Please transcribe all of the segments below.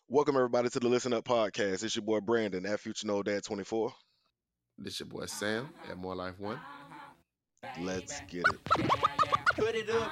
Welcome everybody to the Listen Up podcast. It's your boy Brandon at Future No Dad 24. This your boy Sam at More Life One. Let's get it. Put it up.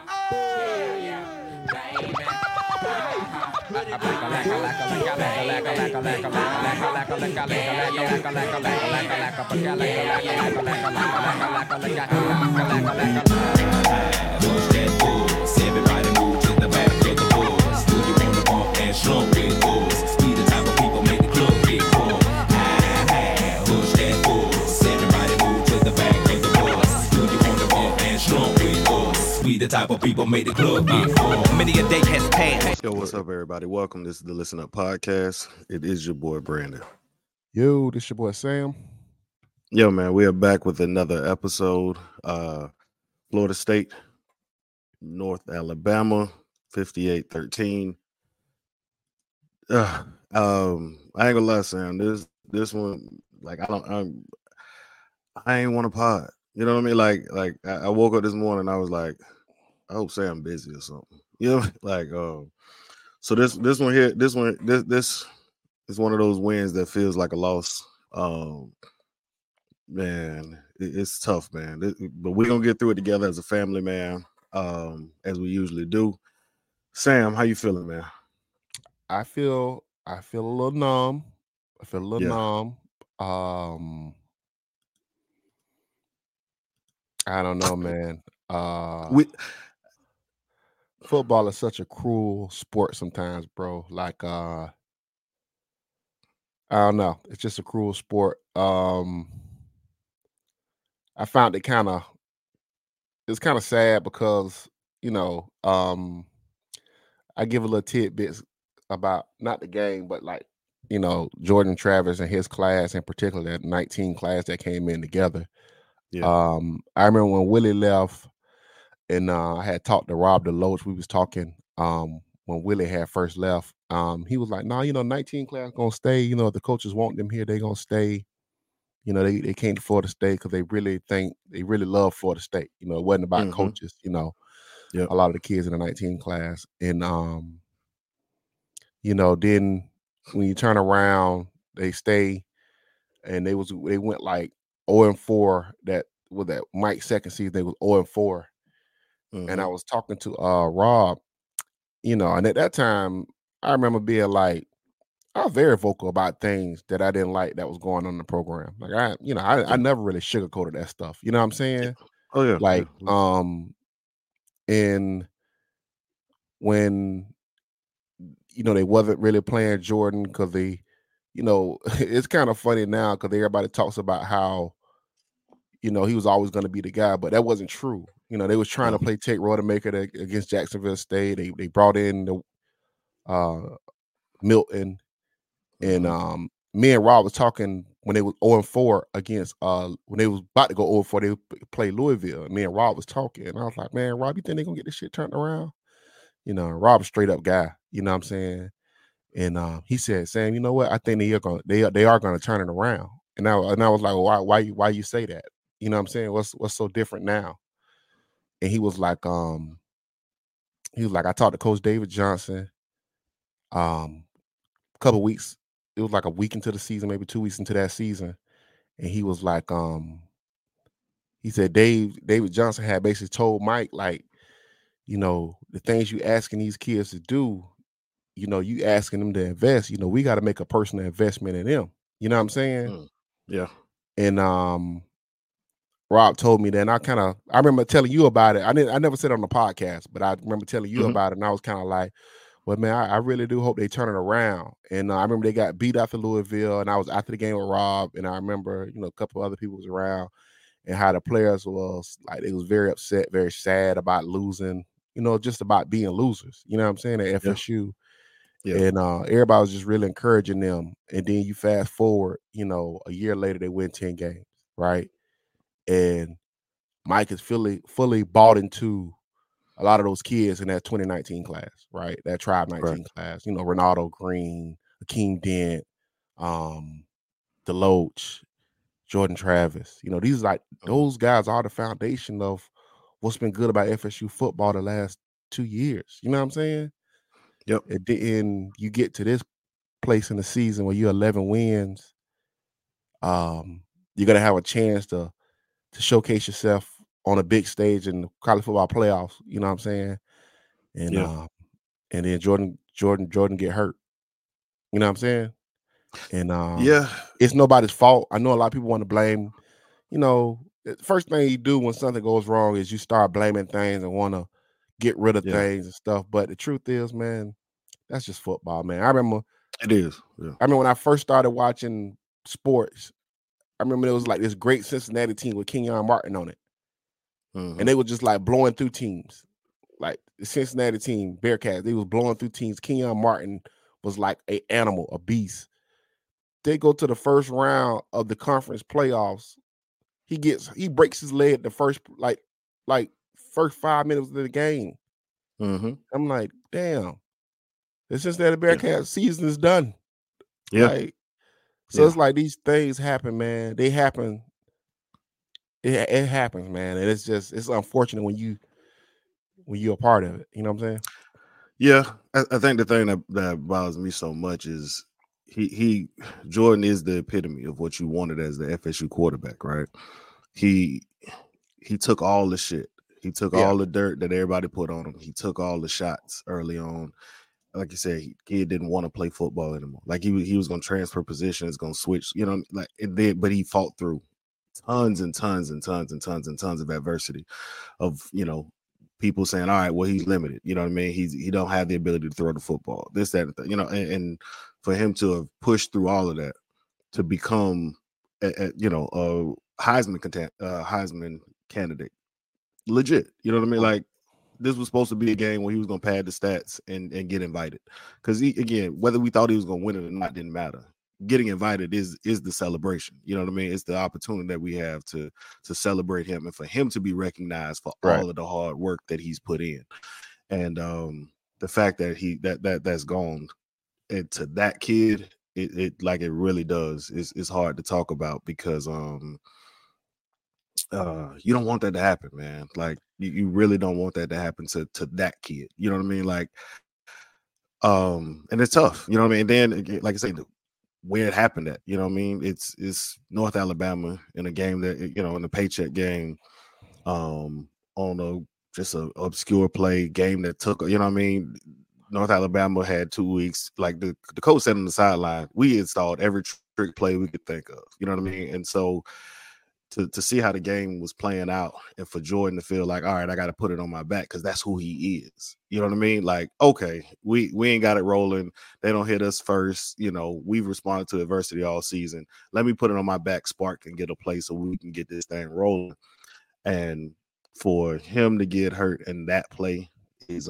Push that force. Everybody move to the back of the bus. Do you wanna bump and slump with us? We the type of people make the club get full. Push that force. Everybody move to the back of the bus. Do you wanna bump and slump with us? We the type of people make the club get full. Many a day has passed. Yo, what's up everybody? Welcome. This is the Listen Up podcast. It is your boy Brandon. Yo, this your boy Sam. Yo, man, we are back with another episode. Florida State, North Alabama, 58-13. I ain't gonna lie, Sam. This one, like, I ain't want to pod. You know what I mean? Like I woke up this morning, I was like, I hope Sam busy or something. You know, like so this one here, this is one of those wins that feels like a loss. Man, it's tough, man. But we're gonna get through it together as a family, man. As we usually do. Sam, how you feeling, man? I feel a little numb. Yeah. I don't know, man. We Football is such a cruel sport sometimes, bro. Like I don't know. It's just a cruel sport. I found it's kind of sad because, I give a little tidbits about not the game, but like, Jordan Travis and his class, in particular, that 19 class that came in together. Yeah. I remember when Willie left, and I had talked to Rob DeLoach. We was talking when Willie had first left. He was like, "No, 19 class gonna stay. If the coaches want them here, they gonna stay. They came to Florida State because they really love Florida State. It wasn't about coaches. Yep. A lot of the kids in the 19 class, and then when you turn around, they stay, and they went like 0-4. That with that Mike's second season, they was 0-4. And I was talking to Rob, and at that time, I remember being like, I was very vocal about things that I didn't like that was going on in the program. Like I never really sugarcoated that stuff. You know what I'm saying? Oh yeah. Like, yeah. and when they wasn't really playing Jordan because they, it's kind of funny now because everybody talks about how, he was always going to be the guy, but that wasn't true. They was trying to play Tate Rodemaker against Jacksonville State. They brought in the Milton, and me and Rob was talking when they was 0-4 against when they was about to go 0-4, they play Louisville. And me and Rob was talking, and I was like, "Man, Rob, you think they gonna get this shit turned around?" Rob's a straight up guy. You know what I'm saying? And he said, "Sam, you know what? I think they are gonna turn it around." And I was like, well, why you say that? You know what I'm saying? What's so different now? And he was like, I talked to Coach David Johnson. A couple weeks, it was like a week into the season, maybe 2 weeks into that season, and he was like, he said David Johnson had basically told Mike, like, the things you asking these kids to do, you asking them to invest, we got to make a personal investment in them. You know what I'm saying? Yeah. And Rob told me that, and I remember telling you about it. I never said it on the podcast, but I remember telling you about it, and I was kind of like, well, man, I really do hope they turn it around. And I remember they got beat after Louisville, and I was after the game with Rob, and I remember, a couple other people was around, and how the players was like, they was very upset, very sad about losing, just about being losers. You know what I'm saying, at FSU. Yeah. And everybody was just really encouraging them. And then you fast forward, a year later, they win 10 games, right? And Mike is fully bought into a lot of those kids in that 2019 class, right? That Tribe 19 class, Ronaldo Green, Akeem Dent, DeLoach, Jordan Travis. These like those guys are the foundation of what's been good about FSU football the last 2 years. You know what I'm saying? Yep. And then you get to this place in the season where you're 11 wins. You're gonna have a chance to showcase yourself on a big stage in the college football playoffs. You know what I'm saying? And Yeah. and then Jordan get hurt. You know what I'm saying? And Yeah. it's nobody's fault. I know a lot of people want to blame. You know, the first thing you do when something goes wrong is you start blaming things and want to get rid of Yeah. things and stuff. But the truth is, man, that's just football, man. I remember It is. Yeah. when I first started watching sports, I remember there was like this great Cincinnati team with Kenyon Martin on it. Mhm. And they were just like blowing through teams. Like the Cincinnati team, Bearcats, they was blowing through teams. Kenyon Martin was like an animal, a beast. They go to the first round of the conference playoffs. He breaks his leg the first first 5 minutes of the game. Mhm. I'm like, damn, the Cincinnati Bearcats season is done. Yeah. Like, so it's like these things happen, man. They happen. It happens, man. And it's unfortunate when you're a part of it. You know what I'm saying? Yeah. I think the thing that bothers me so much is Jordan is the epitome of what you wanted as the FSU quarterback, right? He took all the shit. He took all the dirt that everybody put on him. He took all the shots early on. Like you said, he didn't want to play football anymore. Like he was going to transfer positions, going to switch, you know, like it did, but he fought through tons and tons and tons and tons and tons of adversity of, you know, people saying, all right, well, he's limited. You know what I mean? He don't have the ability to throw the football, this, that, and you know, and for him to have pushed through all of that to become, you know, a Heisman candidate, legit. You know what I mean? Like, this was supposed to be a game where he was going to pad the stats and get invited. Because again, whether we thought he was going to win it or not didn't matter. Getting invited is the celebration. You know what I mean? It's the opportunity that we have to celebrate him and for him to be recognized for all of the hard work that he's put in. And the fact that that's gone and to that kid, it like it really does. It's hard to talk about because you don't want that to happen, man. Like you really don't want that to happen to that kid. You know what I mean? Like, and it's tough. You know what I mean? And then, like I say, where it happened at. You know what I mean? It's North Alabama in a game that, you know, in the paycheck game, on just a obscure play game that took. You know what I mean? North Alabama had 2 weeks. Like the coach said on the sideline, we installed every trick play we could think of. You know what I mean? And so to see how the game was playing out and for Jordan to feel like, all right, I got to put it on my back because that's who he is. You know what I mean? Like, okay, we ain't got it rolling. They don't hit us first. You know, we've responded to adversity all season. Let me put it on my back, spark, and get a play so we can get this thing rolling. And for him to get hurt in that play is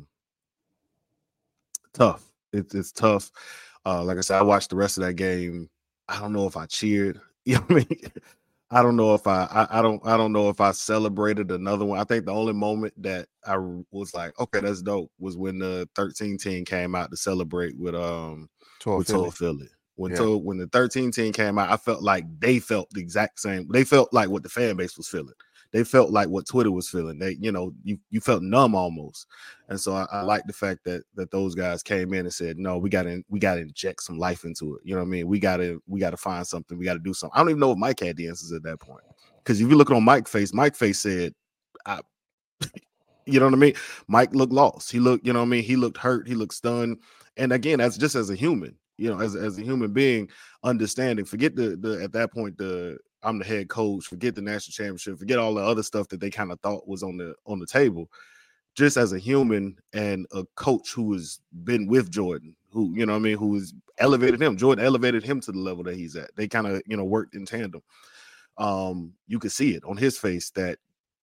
tough. It's tough. Like I said, I watched the rest of that game. I don't know if I cheered. You know what I mean? I don't know if I don't know if I celebrated another one. I think the only moment that I was like, okay, that's dope, was when the 13 team came out to celebrate with Toll Philly. When the 13 team came out, I felt like they felt the exact same. They felt like what the fan base was feeling. They felt like what Twitter was feeling. They, you know, you felt numb almost. And so I like the fact that those guys came in and said, no, we gotta inject some life into it. You know what I mean? We gotta find something. We gotta do something. I don't even know if Mike had the answers at that point. Because if you look on Mike's face said, you know what I mean? Mike looked lost. He looked, you know what I mean? He looked hurt. He looked stunned. And again, that's just as a human, you know, as a human being, understanding, forget the at that point, I'm the head coach, forget the national championship, forget all the other stuff that they kind of thought was on the table. Just as a human and a coach who has been with Jordan, who, you know what I mean, who has elevated him. Jordan elevated him to the level that he's at. They kind of, you know, worked in tandem. You could see it on his face that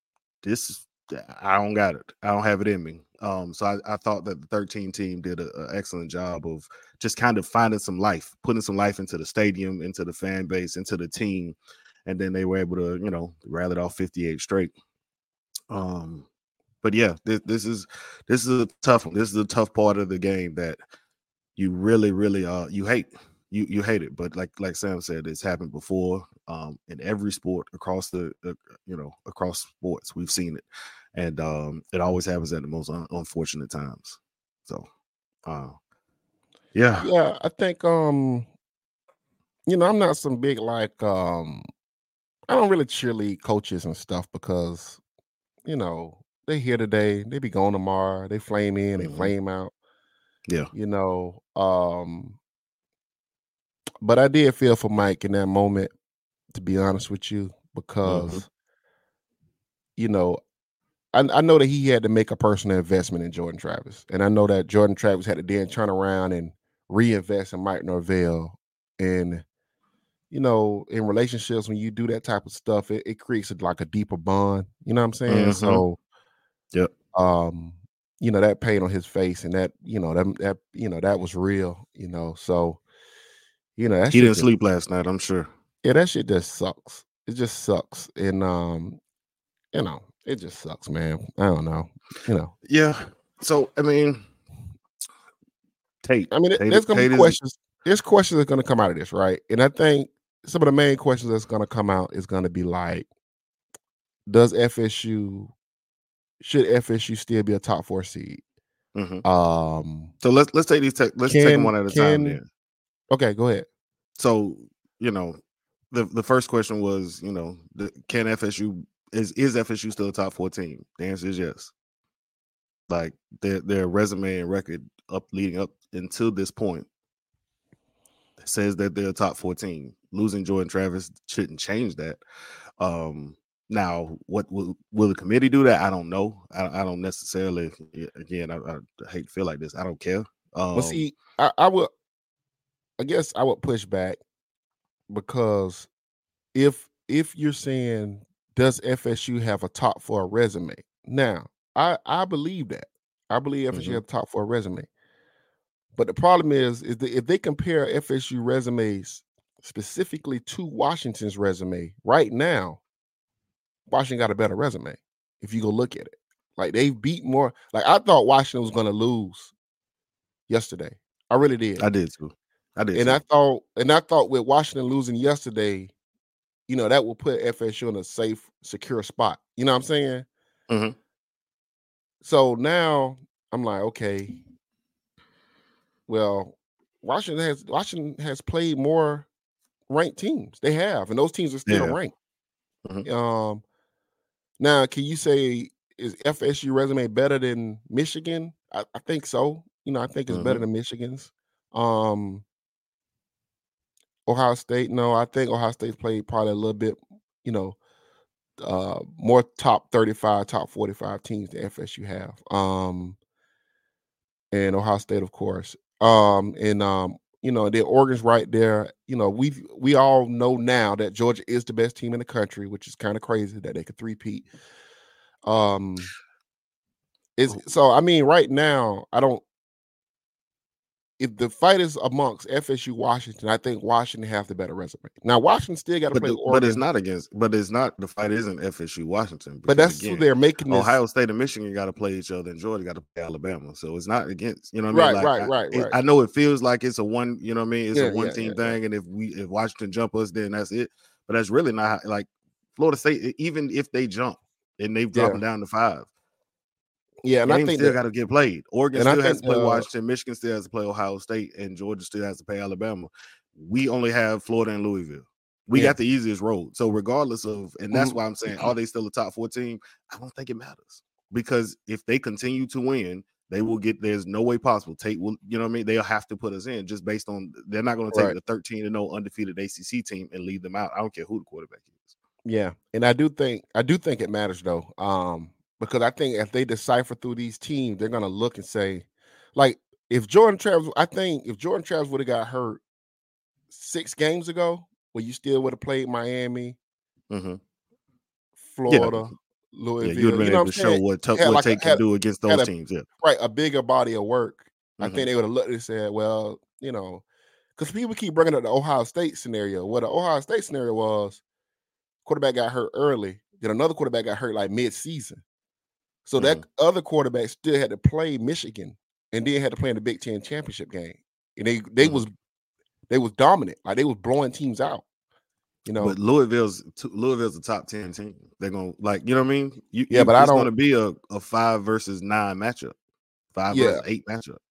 I don't got it. I don't have it in me. So I thought that the 13 team did an excellent job of just kind of finding some life, putting some life into the stadium, into the fan base, into the team. And then they were able to, you know, rally off 58 straight. But yeah, this is a tough one. This is a tough part of the game that you really, really you hate. You hate it. But like Sam said, it's happened before in every sport across across sports. We've seen it. And it always happens at the most unfortunate times. So Yeah. Yeah, I think I'm not some big I don't really cheerlead coaches and stuff because they here today, they be gone tomorrow, they flame in, they Mhm. flame out, Yeah. But I did feel for Mike in that moment, to be honest with you, because I know that he had to make a personal investment in Jordan Travis. And I know that Jordan Travis had to then turn around and reinvest in Mike Norvell. And, in relationships, when you do that type of stuff, it creates like a deeper bond. You know what I'm saying? Mhm. So, Yep. that pain on his face and that, that was real, So, that He shit didn't sleep last night, I'm sure. yeah, that shit just sucks. It just sucks. And, it just sucks, man. I don't know. Yeah. So I mean, Tate. There's gonna be Tate is questions. There's questions that are gonna come out of this, right? And I think some of the main questions that's gonna come out is gonna be like, should FSU still be a top 4 seed? mhm. Um, So let's take these let's take them one at a time then. Okay, go ahead. So, the first question was, can FSU is FSU still a top 4 team? The answer is yes. Like their resume and record leading up until this point says that they're a top 4 team. Losing Jordan Travis shouldn't change that. Now, what will the committee do that? I don't know. I don't necessarily. Again, I hate to feel like this. I don't care. Well, see, I guess I would push back because if you're saying, does FSU have a top 4 resume? Now, I believe that. I believe FSU has a top 4 resume. But the problem is that if they compare FSU resumes specifically to Washington's resume right now, Washington got a better resume. If you go look at it, like they've beat more. Like I thought Washington was going to lose yesterday. I really did. I did too. And I thought with Washington losing yesterday, that will put FSU in a safe, secure spot. You know what I'm saying? Mhm. So now I'm like, okay, well, Washington has played more ranked teams. They have, and those teams are still Yeah. ranked. Mhm. Now, can you say is FSU resume better than Michigan? I think so. I think it's better than Michigan's. Ohio State, no, I think Ohio State's played probably a little bit, more top 35, top 45 teams than FSU have. And Ohio State, of course. The Oregon's right there. We all know now that Georgia is the best team in the country, which is kind of crazy that they could three-peat. Right now, I don't. If the fight is amongst FSU, Washington, I think Washington has the better resume. Now, Washington still got to play Oregon. But it's not the fight isn't FSU Washington. But that's who they're making this. Ohio State and Michigan got to play each other, and Georgia got to play Alabama. So it's not against, what I mean? Right. I know it feels like it's a one, what I mean? It's a one team thing, and if Washington jump us, then that's it. But that's really not like Florida State. Even if they jump and they've dropped them down to 5. Yeah, and I think still got to get played. Oregon still has to play Washington. Michigan still has to play Ohio State, and Georgia still has to play Alabama. We only have Florida and Louisville. We got the easiest road. So regardless of, and that's why I'm saying, are they still a top 4 team? I don't think it matters because if they continue to win, they will get. There's no way possible. Tate will, they'll have to put us in just based on. They're not going to take the 13-0 undefeated ACC team and leave them out. I don't care who the quarterback is. Yeah, and I do think it matters though. Because I think if they decipher through these teams, they're gonna look and say, like, if Jordan Travis would have got hurt 6 games ago, well, you still would have played Miami, Florida, Louisville. You would have been able to show what Tate can do against those teams. Yeah, right. A bigger body of work. I think they would have looked and said, well, because people keep bringing up the Ohio State scenario. What the Ohio State scenario was, quarterback got hurt early, then another quarterback got hurt like mid-season. So that other quarterback still had to play Michigan and then had to play in the Big Ten championship game. And they was dominant. Like they was blowing teams out. But Louisville's a top 10 team. They're gonna what I mean? But it's gonna be a 5 versus 9 matchup, 5 versus 8 matchup.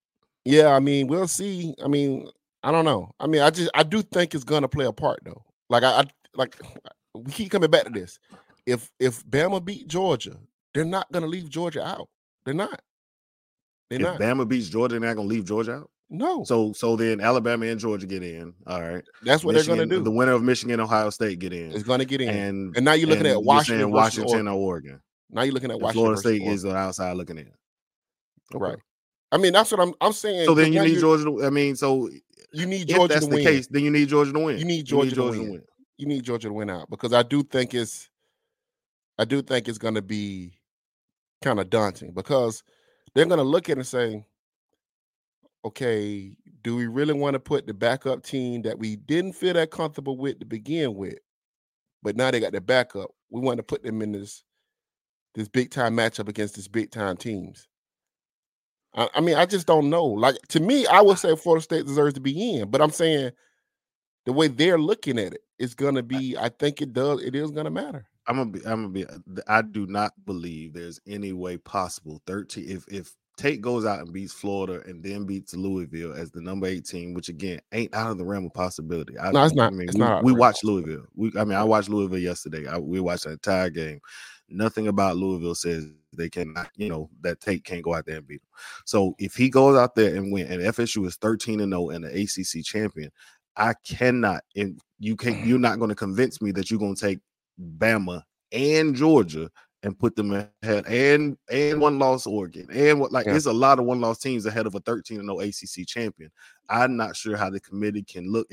Yeah, I mean, we'll see. I mean, I don't know. I mean, I do think it's gonna play a part though. Like like we keep coming back to this. If Bama beat Georgia, they're not gonna leave Georgia out. They're not. They're If not. Bama beats Georgia, they're not gonna leave Georgia out. No. So then Alabama and Georgia get in. All right. That's what they're gonna Michigan, do. the winner of Michigan, Ohio State get in. It's gonna get in. And now you're looking at you're Washington saying versus Washington Oregon. or Oregon. Now you're looking at And Washington Florida versus State Oregon. is the outside looking in. Okay. Right. I mean, that's what I'm saying. So then you now need Georgia to, I mean, so you need if Georgia that's to the win. case, then you need Georgia to win. You need Georgia to win. You need Georgia to win out because I do think it's going to be kind of daunting because they're going to look at it and say, okay, do we really want to put the backup team that we didn't feel that comfortable with to begin with, but now they got their backup? We want to put them in this big time matchup against these big time teams. I mean, I just don't know. Like, to me, I would say Florida State deserves to be in, but I'm saying the way they're looking at it, it's gonna be. I think it is gonna matter. I'm gonna be. I do not believe there's any way possible 13. If Tate goes out and beats Florida and then beats Louisville as the number 8 team, which again ain't out of the realm of possibility. No, it's not. I mean, it's not. We watched Louisville. I watched Louisville yesterday. We watched the entire game. Nothing about Louisville says they cannot, that Tate can't go out there and beat them. So if he goes out there and win, and FSU is 13-0 and the ACC champion, I cannot, and you're not going to convince me that you're going to take Bama and Georgia and put them ahead, and one loss Oregon, and there's a lot of one loss teams ahead of a 13-0 ACC champion. I'm not sure how the committee can look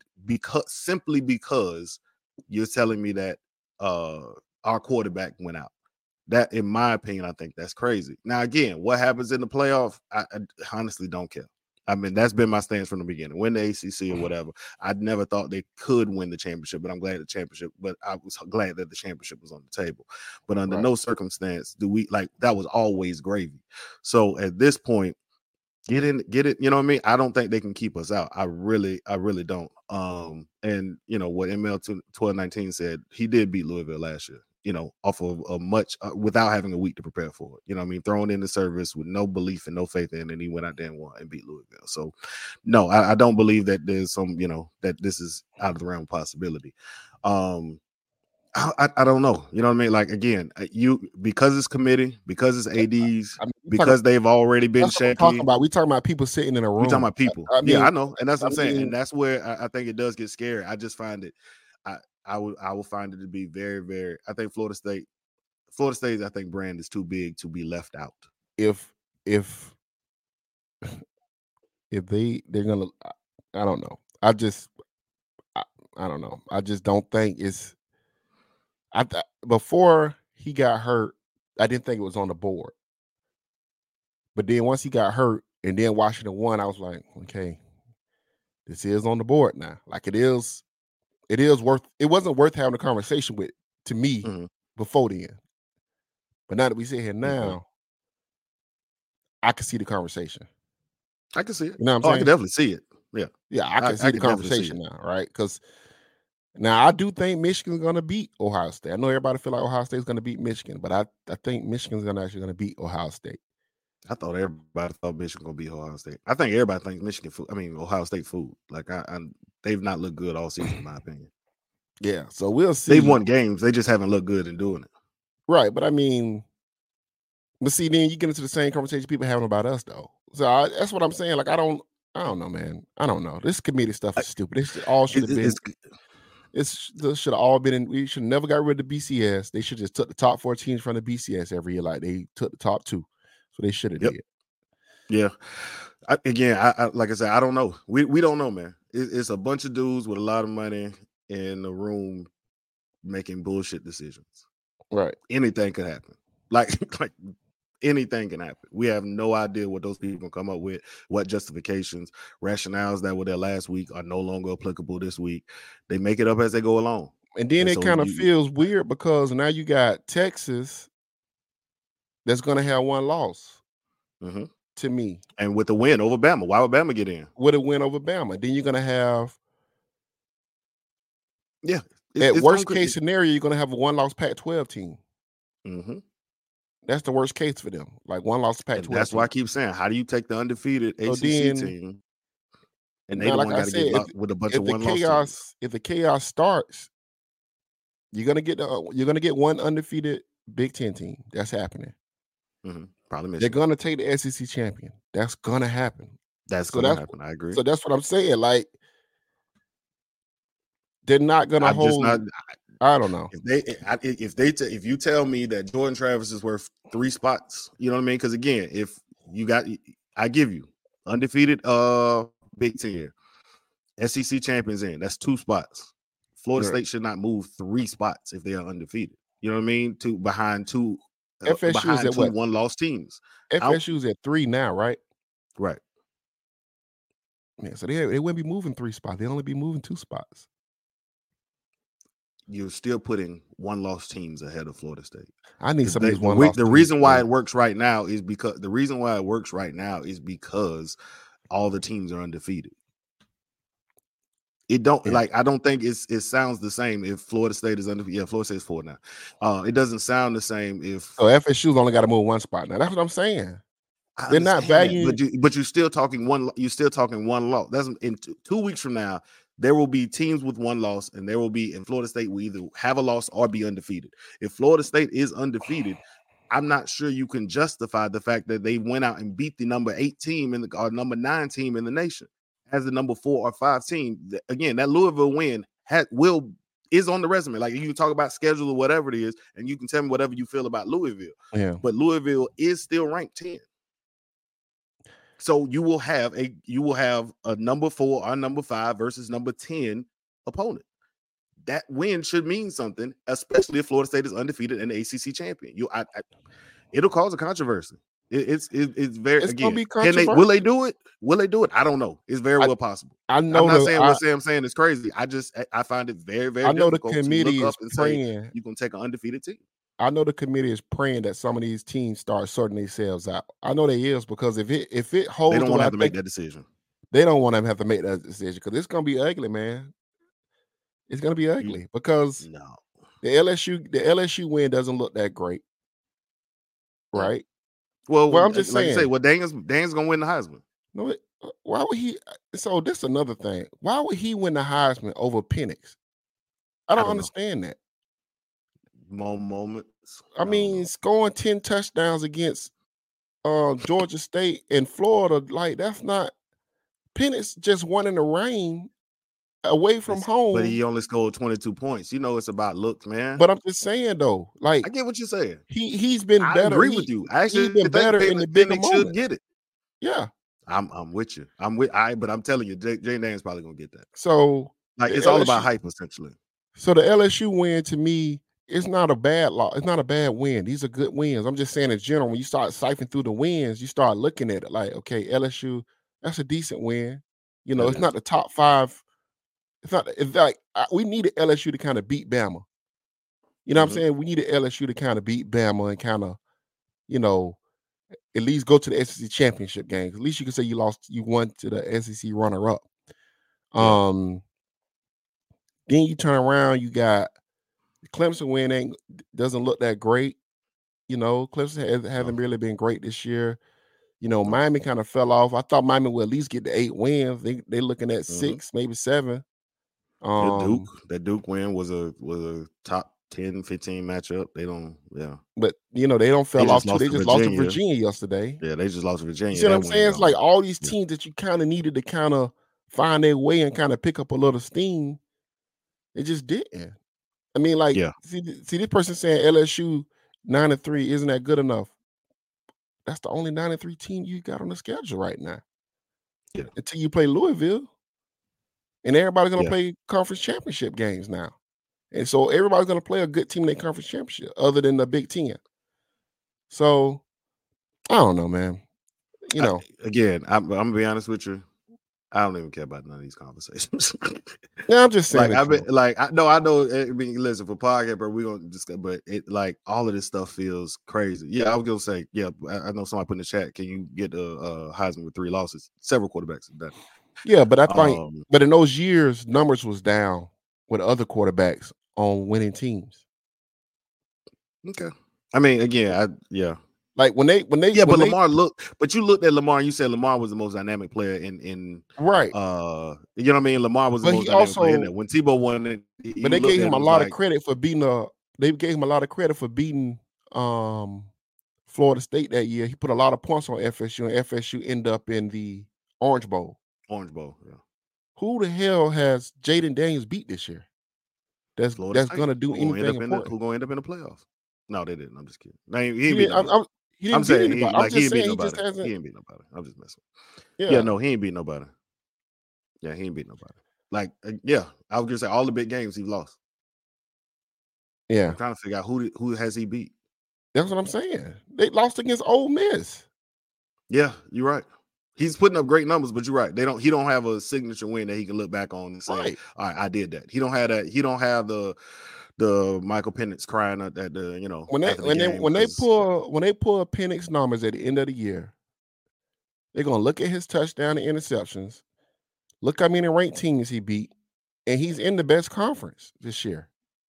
because you're telling me that our quarterback went out. That, in my opinion, I think that's crazy. Now, again, what happens in the playoff, I honestly don't care. I mean, that's been my stance from the beginning. Win the ACC or whatever. I never thought they could win the championship, but I'm glad I was glad that the championship was on the table. But under no circumstance that was always gravy. So at this point, get it. You know what I mean? I don't think they can keep us out. I really don't. And what ML 1219 said, he did beat Louisville last year. Off of a much without having a week to prepare for it. You know what I mean? Thrown in the service with no belief and no faith in, and he went out there and won and beat Louisville. So, no, I don't believe that there's some, that this is out of the realm of possibility. I don't know. You know what I mean? Like, again, because it's committee, because it's ADs, because they've already been shaky. We talking about people sitting in a room. We talking about people. I know, and that's what I'm saying. And that's where I think it does get scary. I just find it. I will find it to be very, very. I think Florida State's I think brand is too big to be left out. If they're gonna, I don't know. I don't know. I just don't think it's. Before he got hurt, I didn't think it was on the board. But then once he got hurt and then Washington won, I was like, okay, this is on the board now. Like it is. It wasn't worth having a conversation with to me before then. But now that we sit here now, I can see the conversation. I can see it. You know what I'm saying? I can definitely see it. Yeah. Yeah, I can see the conversation now, right? Because now I do think Michigan's going to beat Ohio State. I know everybody feel like Ohio State's going to beat Michigan, but I think Michigan's actually going to beat Ohio State. I thought everybody thought Michigan gonna beat Ohio State. I think everybody thinks Ohio State food. Like they've not looked good all season, in my opinion. Yeah, so we'll see. They've won games. They just haven't looked good in doing it. Right, but I mean, see, then you get into the same conversation people having about us, though. So that's what I'm saying. Like, I don't know, man. I don't know. This committee stuff is stupid. This all should have been. This should have all been in. We should never got rid of the BCS. They should just took the top 4 teams from the BCS every year, like they took the top 2. So they should have did. Yeah. I like I said, I don't know. We don't know, man. It's a bunch of dudes with a lot of money in the room making bullshit decisions. Right. Anything could happen. Like anything can happen. We have no idea what those people come up with, what justifications, rationales that were there last week are no longer applicable this week. They make it up as they go along. And then it kind of feels weird because now you got Texas that's going to have one loss to me. And with the win over Bama. Why would Bama get in? With a win over Bama. Then you're going to have... Yeah. At worst case scenario, you're going to have a one-loss Pac-12 team. That's the worst case for them. Like one loss to And Pac-12. that's why I keep saying, how do you take the undefeated So ACC then- team, and they Now, the like one I got to said, get luck with a bunch of if the one loss teams? chaos, if the chaos starts, you're gonna get one undefeated Big Ten team. That's happening. Probably They're Michigan. gonna take the SEC champion. That's gonna happen. That's so gonna that's- happen. I agree. So that's what I'm saying. Like they're not gonna I'm just hold. not. I don't know. If you tell me that Jordan Travis is worth 3 spots, you know what I mean? Because again, if you got, I give you undefeated Big Ten, SEC champions in, that's 2 spots. Florida Right. State should not move 3 spots if they are undefeated. You know what I mean? Behind two FSU is at what? one-loss teams. FSU's at 3 now, right? Right. Yeah, so they wouldn't be moving 3 spots. They'd only be moving 2 spots. You're still putting one-loss teams ahead of Florida State. I need some of these The one. the reason why it works right now is because all the teams are undefeated. It don't I don't think it sounds the same if Florida State is undefeated. Yeah, Florida State is 4 now. It doesn't sound the same if So FSU's only got to move 1 spot now. That's what I'm saying. They're not valuing, but you're still talking one. You're still talking one loss. That's in 2 weeks from now. There will be teams with 1 loss, and there will be in Florida State will either have a loss or be undefeated. If Florida State is undefeated, I'm not sure you can justify the fact that they went out and beat the number 8 team or number 9 team in the nation as the number 4 or 5 team. Again, that Louisville win is on the resume. Like you can talk about schedule or whatever it is, and you can tell me whatever you feel about Louisville. Yeah. But Louisville is still ranked 10. So you will have a number 4 or number 5 versus number 10 opponent. That win should mean something, especially if Florida State is undefeated and the ACC champion. It'll cause a controversy. It's very. It's gonna be controversial. Will they do it? Will they do it? I don't know. It's very well possible. I know. I'm not saying what Sam's saying is crazy. I find it very, very. I know the difficult committee to look is up and praying. say you can take an undefeated team. I know the committee is praying that some of these teams start sorting themselves out. I know they is, because if it holds, they don't want to have to make that decision. They don't want to have to make that decision because it's gonna be ugly, man. It's gonna be ugly because the LSU win doesn't look that great, right? Well, I'm just like saying. you say, Daniel's gonna win the Heisman. No, why would he? So this is another thing. Why would he win the Heisman over Penix? I don't understand that. Moments. I mean, scoring 10 touchdowns against Georgia State and Florida, like that's not. Penix just won in the rain away from home. But he only scored 22 points. You know, it's about looks, man. But I'm just saying though, like I get what you're saying. He's been better. I agree with you. Actually, he's been better in the bigger moment. Should get it. Yeah, I'm with you. But I'm telling you, Jane Daniels probably gonna get that. So like it's all about hype, essentially. So the LSU win to me, it's not a bad loss. It's not a bad win. These are good wins. I'm just saying in general, when you start siphoning through the wins, you start looking at it like, okay, LSU, that's a decent win. You know, it's not the top 5. It's like we needed LSU to kind of beat Bama. You know what I'm saying? We needed LSU to kind of beat Bama and kind of, you know, at least go to the SEC championship games. At least you can say you won to the SEC runner-up. Then you turn around, you got Clemson win doesn't look that great. You know, Clemson hasn't really been great this year. You know, Miami kind of fell off. I thought Miami would at least get to 8 wins. They're looking at 6, maybe 7. That Duke win was a top 10, 15 matchup. They don't, But you know, they don't fell off too. They just lost to Virginia yesterday. Yeah, they just lost to Virginia. You see what I'm saying? It's like all these teams that you kind of needed to kind of find their way and kind of pick up a little steam. They just didn't. I mean, like, see this person saying LSU 9-3 isn't that good enough? That's the only 9-3 team you got on the schedule right now. Yeah. Until you play Louisville. And everybody's going to play conference championship games now. And so everybody's going to play a good team in their conference championship other than the Big Ten. So, I don't know, man. You know. I'm going to be honest with you. I don't even care about none of these conversations. Yeah, I'm just saying. I know. I mean, listen, for podcast, but we're gonna discuss. But it like all of this stuff feels crazy. Yeah, I was gonna say. Yeah, I know somebody put in the chat. Can you get a Heisman with 3 losses? Several quarterbacks have done. Yeah, but I think, but in those years, numbers was down with other quarterbacks on winning teams. Okay, I mean, again, yeah. Like when they But Lamar you looked at Lamar and you said Lamar was the most dynamic player in right. You know what I mean? Lamar was the But most he dynamic player in also there. When Tebow won it, but they gave him a lot of credit for beating Florida State that year. He put a lot of points on FSU, and FSU end up in the Orange Bowl. Orange Bowl, yeah. Who the hell has Jaden Daniels beat this year? That's gonna do anything important. Who gonna end up in the playoffs? No, they didn't. I'm just kidding. No, he He didn't I'm saying beat he anybody. I'm just ain't beat saying he nobody. just hasn't. He ain't beat nobody. I'm just messing. Yeah, no, he ain't beat nobody. Yeah, he ain't beat nobody. Like, yeah, I was gonna say all the big games he lost. Yeah, I'm trying to figure out who has he beat. That's what I'm saying. They lost against Ole Miss. Yeah, you're right. He's putting up great numbers, but you're right. He don't have a signature win that he can look back on and say, Right. all right, I did that. He don't have that. He don't have the Michael Penix crying at the, you know, When they pull Penix numbers at the end of the year, they're gonna look at his touchdown and interceptions, look how many ranked teams he beat, and he's in the best conference this year.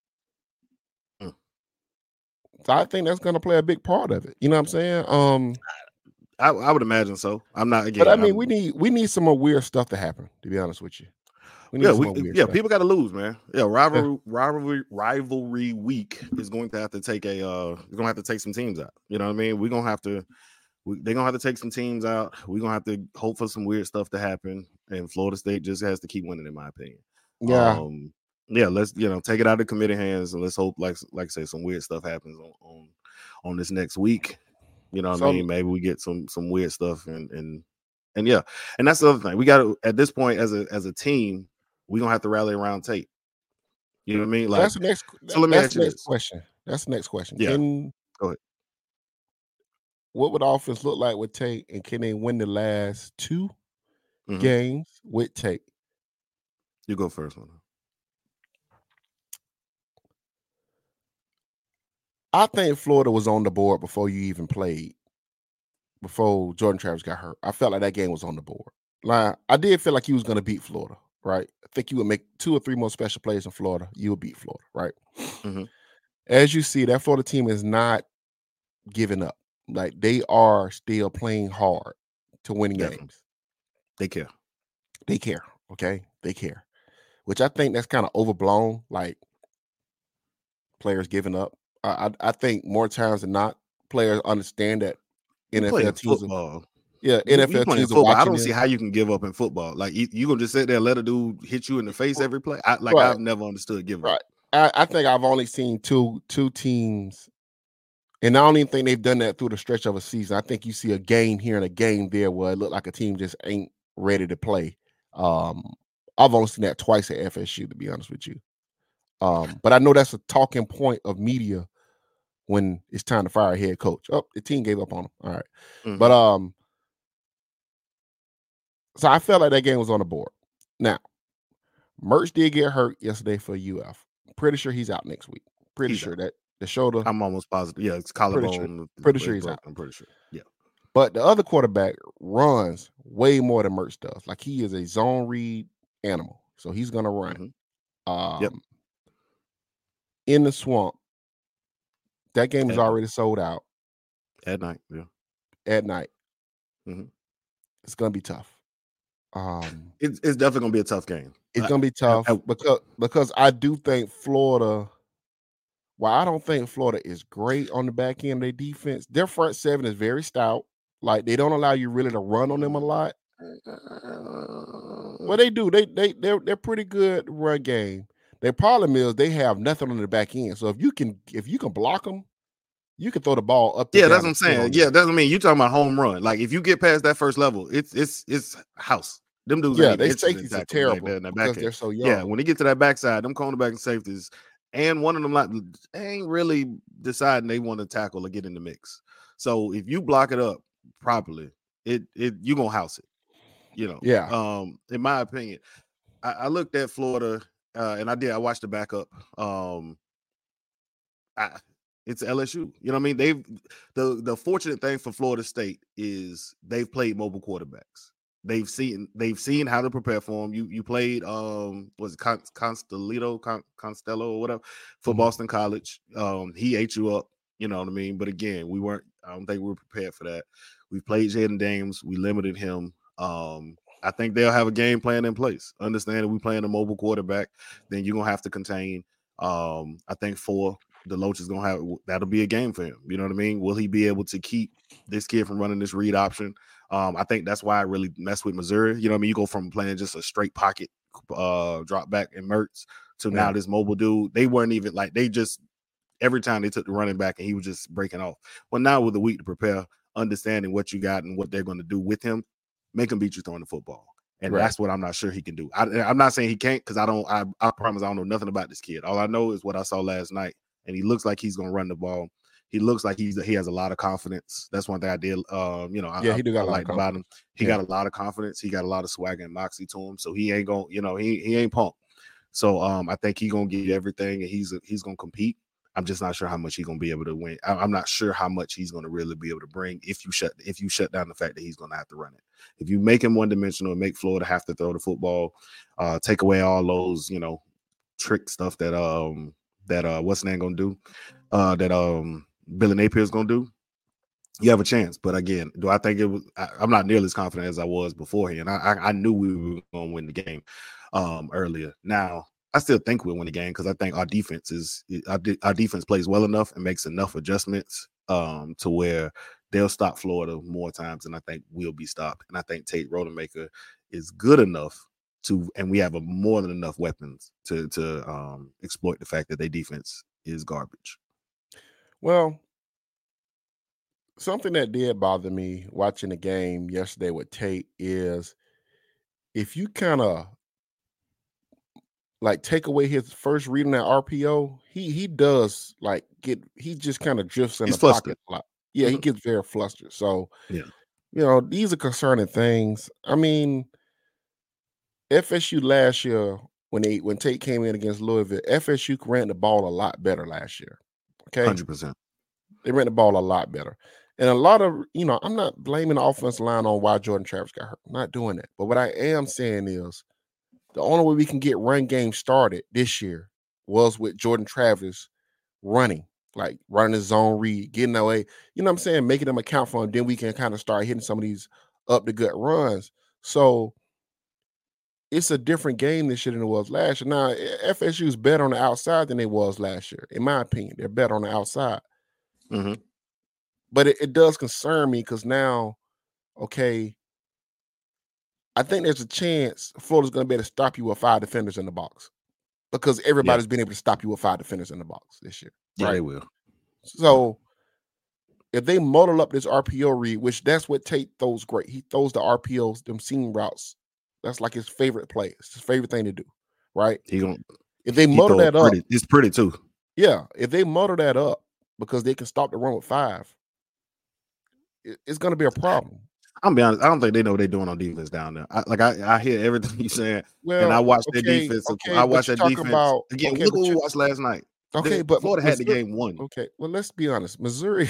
So I think that's gonna play a big part of it. You know what I'm saying? I would imagine so. I'm not again. But I mean, we need some more weird stuff to happen, to be honest with you. People got to lose, man. Yeah, rivalry week is going to have to take some teams out. You know what I mean? They're gonna have to take some teams out. We're gonna have to hope for some weird stuff to happen, and Florida State just has to keep winning, in my opinion. Yeah. Let's take it out of the committee hands, and let's hope, like I say, some weird stuff happens on this next week. You know what I mean? Maybe we get some weird stuff, and yeah, and that's the other thing. We got to, at this point, as a team, we're gonna have to rally around Tate. You know what I mean? Like, that's the next. So let me ask you this this question. That's the next question. Yeah. Go ahead. What would the offense look like with Tate, and can they win the last two games with Tate? You go first, man. I think Florida was on the board before you even played, before Jordan Travis got hurt. I felt like that game was on the board. Like, I did feel like he was going to beat Florida, right? I think you would make 2 or 3 more special plays in Florida. You would beat Florida, right? As you see, that Florida team is not giving up. Like, they are still playing hard to win games. They care. Okay? They care. Which I think that's kind of overblown, like players giving up. I think more times than not, players understand that NFL teams football. NFL teams are watching. I don't see how you can give up in football. Like, you gonna just sit there and let a dude hit you in the face every play. I've never understood giving up. I think I've only seen two teams, and I don't even think they've done that through the stretch of a season. I think you see a game here and a game there where it looked like a team just ain't ready to play. I've only seen that twice at FSU, to be honest with you. But I know that's a talking point of media when it's time to fire a head coach. Oh, the team gave up on him. All right. But so I felt like that game was on the board. Now, Mertz did get hurt yesterday for UF. Pretty sure he's out next week. Pretty sure that the shoulder. I'm almost positive. Yeah, it's collarbone. Pretty sure he's out. I'm pretty sure. Yeah. But the other quarterback runs way more than Mertz does. Like, he is a zone read animal. So he's gonna run. In the swamp. That game is already sold out. At night, yeah. At night. It's gonna be tough. It's definitely gonna be a tough game. It's gonna be tough because I do think Florida. While I don't think Florida is great on the back end of their defense, their front seven is very stout. Like, they don't allow you really to run on them a lot. Well, they do. They're pretty good run game. Their problem is they have nothing on the back end. So if you can block them, you can throw the ball up. Yeah, that's what I'm saying. Yeah, that's what I mean. You talking about home run? Like, if you get past that first level, it's house. Them dudes. Yeah, their safeties are terrible because they're so young. Yeah, when they get to that backside, them cornerback and safeties, and one of them ain't really deciding they want to tackle or get in the mix. So if you block it up properly, you gonna house it. You know. Yeah. In my opinion, I looked at Florida. And I watched the backup. It's LSU. You know what I mean? The fortunate thing for Florida State is they've played mobile quarterbacks. They've seen how to prepare for them. You played was it Costello or whatever for Boston College. He ate you up. You know what I mean? But again, we weren't. I don't think we were prepared for that. We played Jaden Daniels. We limited him. I think they'll have a game plan in place. Understanding we playing a mobile quarterback, then you're gonna have to contain. I think for DeLoach is gonna have that'll be a game for him. You know what I mean? Will he be able to keep this kid from running this read option? I think that's why I really mess with Missouri. You know what I mean? You go from playing just a straight pocket drop back and Mertz to now this mobile dude. They weren't even like they just every time they took the running back and he was just breaking off. Well, now with a week to prepare, understanding what you got and what they're going to do with him, make him beat you throwing the football. And that's what I'm not sure he can do. I'm not saying he can't because I promise I don't know nothing about this kid. All I know is what I saw last night. And he looks like he's going to run the ball. He looks like he has a lot of confidence. That's one thing I did. He do got I liked about him. He got a lot of confidence. He got a lot of swagger and moxie to him. So he ain't going, he ain't pumped. So I think he's going to get everything and he's going to compete. I'm just not sure how much he's going to be able to win. I'm not sure how much he's going to really be able to bring if you shut down the fact that he's going to have to run it. If you make him one-dimensional and make Florida have to throw the football, take away all those, trick stuff that what's the name going to do, that Billy Napier is going to do, you have a chance. But again, do I think it was – I'm not nearly as confident as I was beforehand. I knew we were going to win the game earlier. Now, I still think we'll win the game because I think our defense plays well enough and makes enough adjustments to where they'll stop Florida more times than I think we'll be stopped. And I think Tate Rodemaker is good enough and we have more than enough weapons to exploit the fact that their defense is garbage. Well, something that did bother me watching the game yesterday with Tate is if you kind of like take away his first read on that RPO, he does like he just kind of drifts in the pocket a lot. Yeah, he gets very flustered. So these are concerning things. I mean, FSU last year when Tate came in against Louisville, FSU ran the ball a lot better last year. Okay, 100%. They ran the ball a lot better. And a lot of, I'm not blaming the offensive line on why Jordan Travis got hurt. I'm not doing that. But what I am saying is the only way we can get run game started this year was with Jordan Travis running his zone read, getting away, you know what I'm saying, making them account for him. Then we can kind of start hitting some of these up the gut runs. So it's a different game this year than it was last year. Now, FSU is better on the outside than it was last year. In my opinion, they're better on the outside. Mm-hmm. But it does concern me because now, okay, I think there's a chance Florida's going to be able to stop you with 5 defenders in the box because everybody's been able to stop you with 5 defenders in the box this year. Yeah, right? they will. So if they muddle up this RPO read, which that's what Tate throws great. He throws the RPOs, them seam routes. That's like his favorite play. It's his favorite thing to do, right? If they muddle that up. It's pretty too. Yeah, if they muddle that up because they can stop the run with 5, it's going to be a problem. I'm be honest. I don't think they know what they're doing on defense down there. I hear everything you're saying, and I watched their defense. I watched that defense again. Look what we watched last night. Okay, but Florida had the game won. Okay, well, let's be honest. Missouri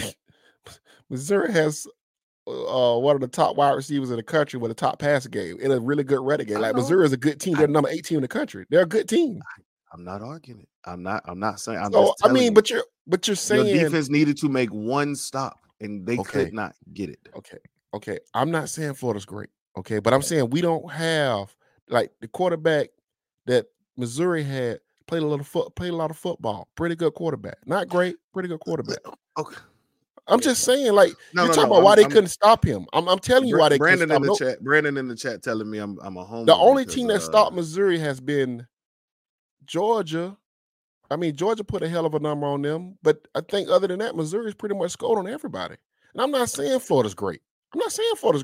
has one of the top wide receivers in the country with a top passing game in a really good running game. Like Missouri is a good team. They're number 8 team in the country. They're a good team. I'm not arguing it. I'm not saying. But you're saying your defense needed to make one stop and they could not get it. Okay. I'm not saying Florida's great. Okay, but I'm saying we don't have like the quarterback that Missouri had played a lot of football. Pretty good quarterback. Not great. Pretty good quarterback. Okay. I'm just saying, like you're talking about why they couldn't stop him. I'm telling you why they couldn't stop him. Brandon in the chat telling me I'm a homer. The only team that stopped Missouri has been Georgia. I mean, Georgia put a hell of a number on them, but I think other than that, Missouri's pretty much scored on everybody. And I'm not saying Florida's great. I'm just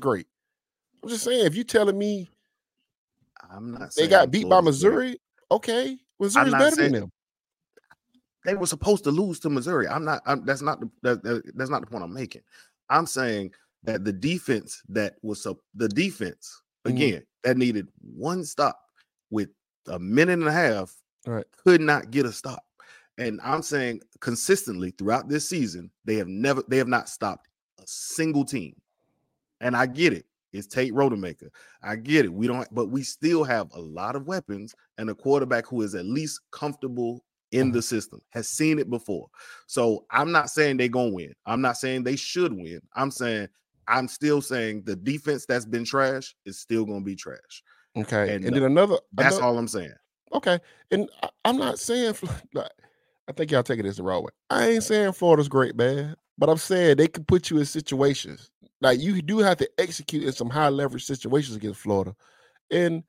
saying if you telling me I'm not they got beat by Missouri, okay, Missouri's better than them. They were supposed to lose to Missouri. That's not the point I'm making. I'm saying that the defense again that needed one stop with a minute and a half could not get a stop. And I'm saying consistently throughout this season, they have not stopped a single team. And I get it. It's Tate Rodemaker. I get it. But we still have a lot of weapons and a quarterback who is at least comfortable in the system, has seen it before. So I'm not saying they're gonna win. I'm not saying they should win. I'm still saying the defense that's been trash is still gonna be trash. Okay, And and then that's all I'm saying. Okay, and I'm not saying like, I think y'all taking this the wrong way. I ain't saying Florida's great, man, but I'm saying they can put you in situations like you do have to execute in some high leverage situations against Florida. And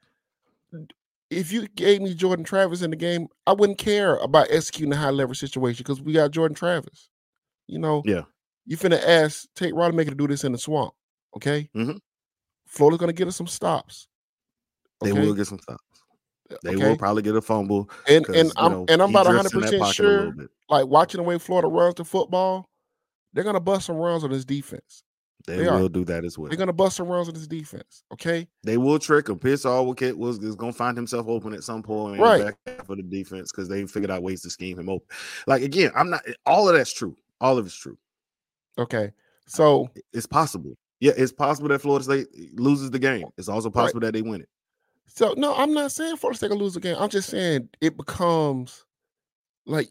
if you gave me Jordan Travis in the game, I wouldn't care about executing a high leverage situation because we got Jordan Travis. You know, Yeah. you finna ask Tate Rodemaker to do this in the swamp, okay? Mhm. Florida's gonna get us some stops. They will get some stops. They will probably get a fumble. And I'm about he drifts in that 100% pocket a little sure, bit. like watching the way Florida runs the football, they're gonna bust some runs on this defense. They will do that as well. They're gonna bust some runs on this defense. Okay. They will trick him. Pearsall is gonna find himself open at some point in Right. the back half of the defense because they figured out ways to scheme him open. Like again, I'm not all of that's true. All of it's true. Okay. So it's possible. Yeah, it's possible that Florida State loses the game. It's also possible that they win it. So no, I'm not saying Florida State will lose the game. I'm just saying it becomes like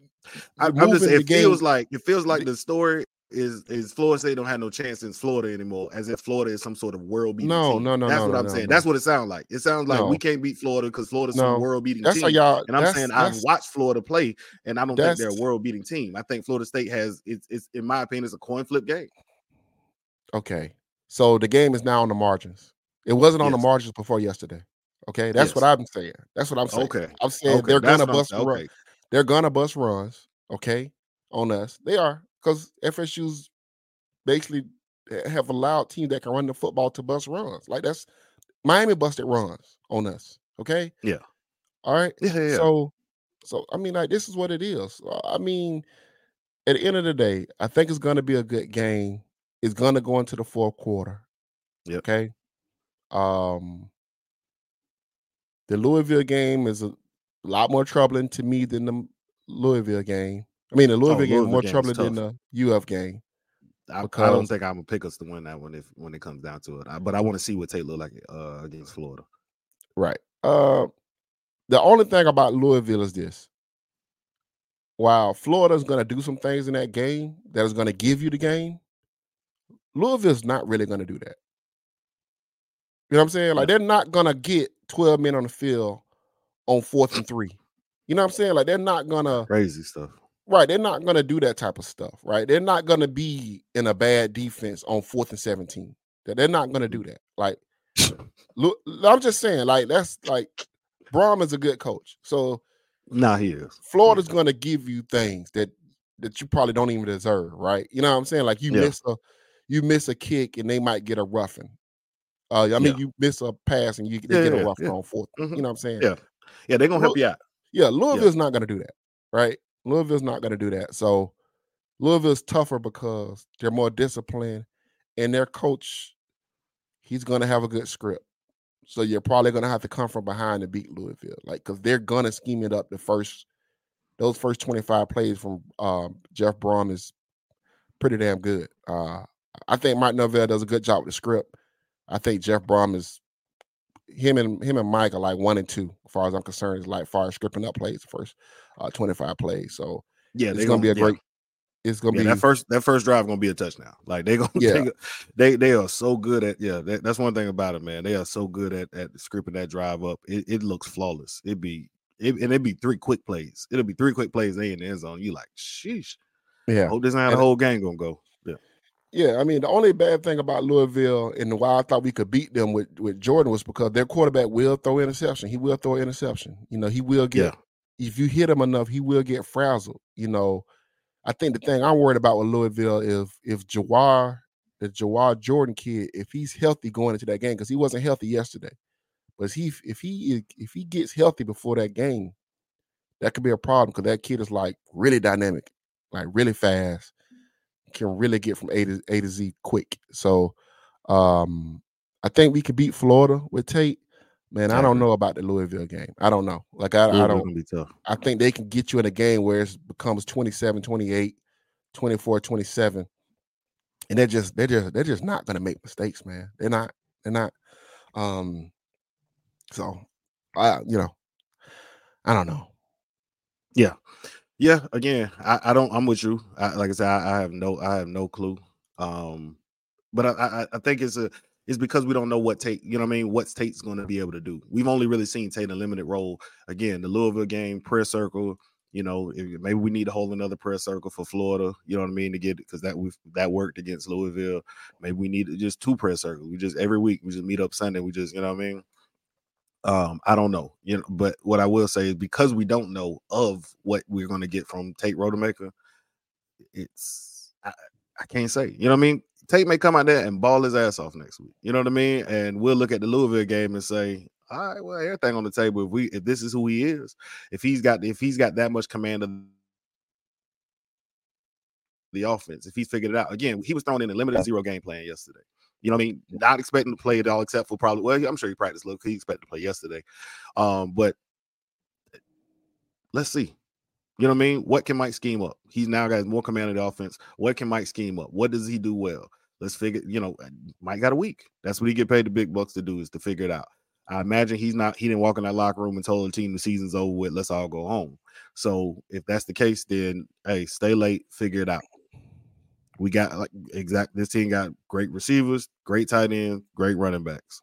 it feels like the story is Florida State don't have no chance in Florida anymore, as if Florida is some sort of world beating team. That's what I'm saying. That's what it sounds like. It sounds like we can't beat Florida because Florida's some world beating team. And I'm saying I've watched Florida play, and I don't think they're a world beating team. I think Florida State has it's in my opinion, it's a coin flip game. Okay. So the game is now on the margins. It wasn't on the margins before yesterday. Okay. That's what I'm saying. That's what I'm saying. Okay. I'm saying they're gonna bust runs. They're gonna bust runs, okay, on us. They are, because FSU's basically have allowed teams that can run the football to bust runs. Like that's Miami busted runs on us. Okay. Yeah. All right. Yeah. So I mean, like, this is what it is. I mean, at the end of the day, I think it's gonna be a good game. It's gonna go into the fourth quarter. Yep. Okay. The Louisville game is a lot more troubling to me than the Louisville game. I mean, the Louisville game is more troubling than the UF game. I don't think I'm gonna pick us to win that one when it comes down to it. But I want to see what Tate look like against Florida. Right. The only thing about Louisville is this: while Florida is going to do some things in that game that is going to give you the game, Louisville's not really going to do that. You know what I'm saying? Like, they're not going to get 12 men on the field on 4th and 3. You know what I'm saying? Like, they're not going to... Crazy stuff. Right. They're not going to do that type of stuff, right? They're not going to be in a bad defense on 4th and 17. They're not going to do that. Like, look, I'm just saying, like, that's like, Brom is a good coach. So, he is. Florida's going to give you things that you probably don't even deserve, right? You know what I'm saying? Like, you miss a kick and they might get a roughing. You miss a pass and they get a roughing on 4th. Mm-hmm. You know what I'm saying? Yeah, they're going to help you out. Yeah, Louisville's not going to do that, right? Louisville's not going to do that. So Louisville's tougher because they're more disciplined, and their coach, he's going to have a good script. So you're probably going to have to come from behind to beat Louisville, like, because they're going to scheme it up. Those first 25 plays from Jeff Brom is pretty damn good. I think Mike Norvell does a good job with the script. I think Jeff Brom is him and Mike are like 1 and 2 as far as I'm concerned. Is like far as scripting up plays the first 25 plays. So it's gonna be a great. It's gonna be that first drive gonna be a touchdown. Like they are so good at that's one thing about it, man. They are so good at scripting that drive up. It looks flawless. It'd be 3 quick plays. It'll be 3 quick plays. They in the end zone. You like, sheesh. Yeah. Hope this is how the whole game gonna go. Yeah. Yeah, I mean, the only bad thing about Louisville and why I thought we could beat them with Jordan was because their quarterback will throw interception. He will throw interception. You know, he will get, if you hit him enough, he will get frazzled. You know, I think the thing I'm worried about with Louisville is if Jawar Jordan kid, if he's healthy going into that game, because he wasn't healthy yesterday. But if he gets healthy before that game, that could be a problem because that kid is like really dynamic, like really fast. Can really get from A to Z quick. So I think we could beat Florida with Tate. Man, I don't know about the Louisville game. I don't know. Like I don't be tough. I think they can get you in a game where it becomes 27-28, 24-27. And they're just not gonna make mistakes, man. They're not. So I don't know. Yeah. Again, I don't. I'm with you. Like I said, I have no clue. But I think it's because we don't know what Tate. You know what I mean? What Tate's going to be able to do. We've only really seen Tate in a limited role. Again, the Louisville game, prayer circle. You know, maybe we need to hold another prayer circle for Florida. You know what I mean? To get because that worked against Louisville. Maybe we need just 2 prayer circles. We just every week we just meet up Sunday. We just, you know what I mean? I don't know, you know, but what I will say is because we don't know of what we're going to get from Tate Rodemaker, I can't say. You know what I mean? Tate may come out there and ball his ass off next week. You know what I mean? And we'll look at the Louisville game and say, all right, well, everything on the table. If this is who he is, if he's got that much command of the offense, if he's figured it out. Again, he was thrown in a limited 0 game plan yesterday. You know what I mean? Not expecting to play at all, except for probably. Well, I'm sure he practiced a little because he expected to play yesterday. But let's see. You know what I mean? What can Mike scheme up? He's now got more command of the offense. What can Mike scheme up? What does he do well? Let's figure. You know, Mike got a week. That's what he get paid the big bucks to do, is to figure it out. I imagine he didn't walk in that locker room and told the team the season's over with. Let's all go home. So if that's the case, then hey, stay late, figure it out. We got this team got great receivers, great tight ends, great running backs.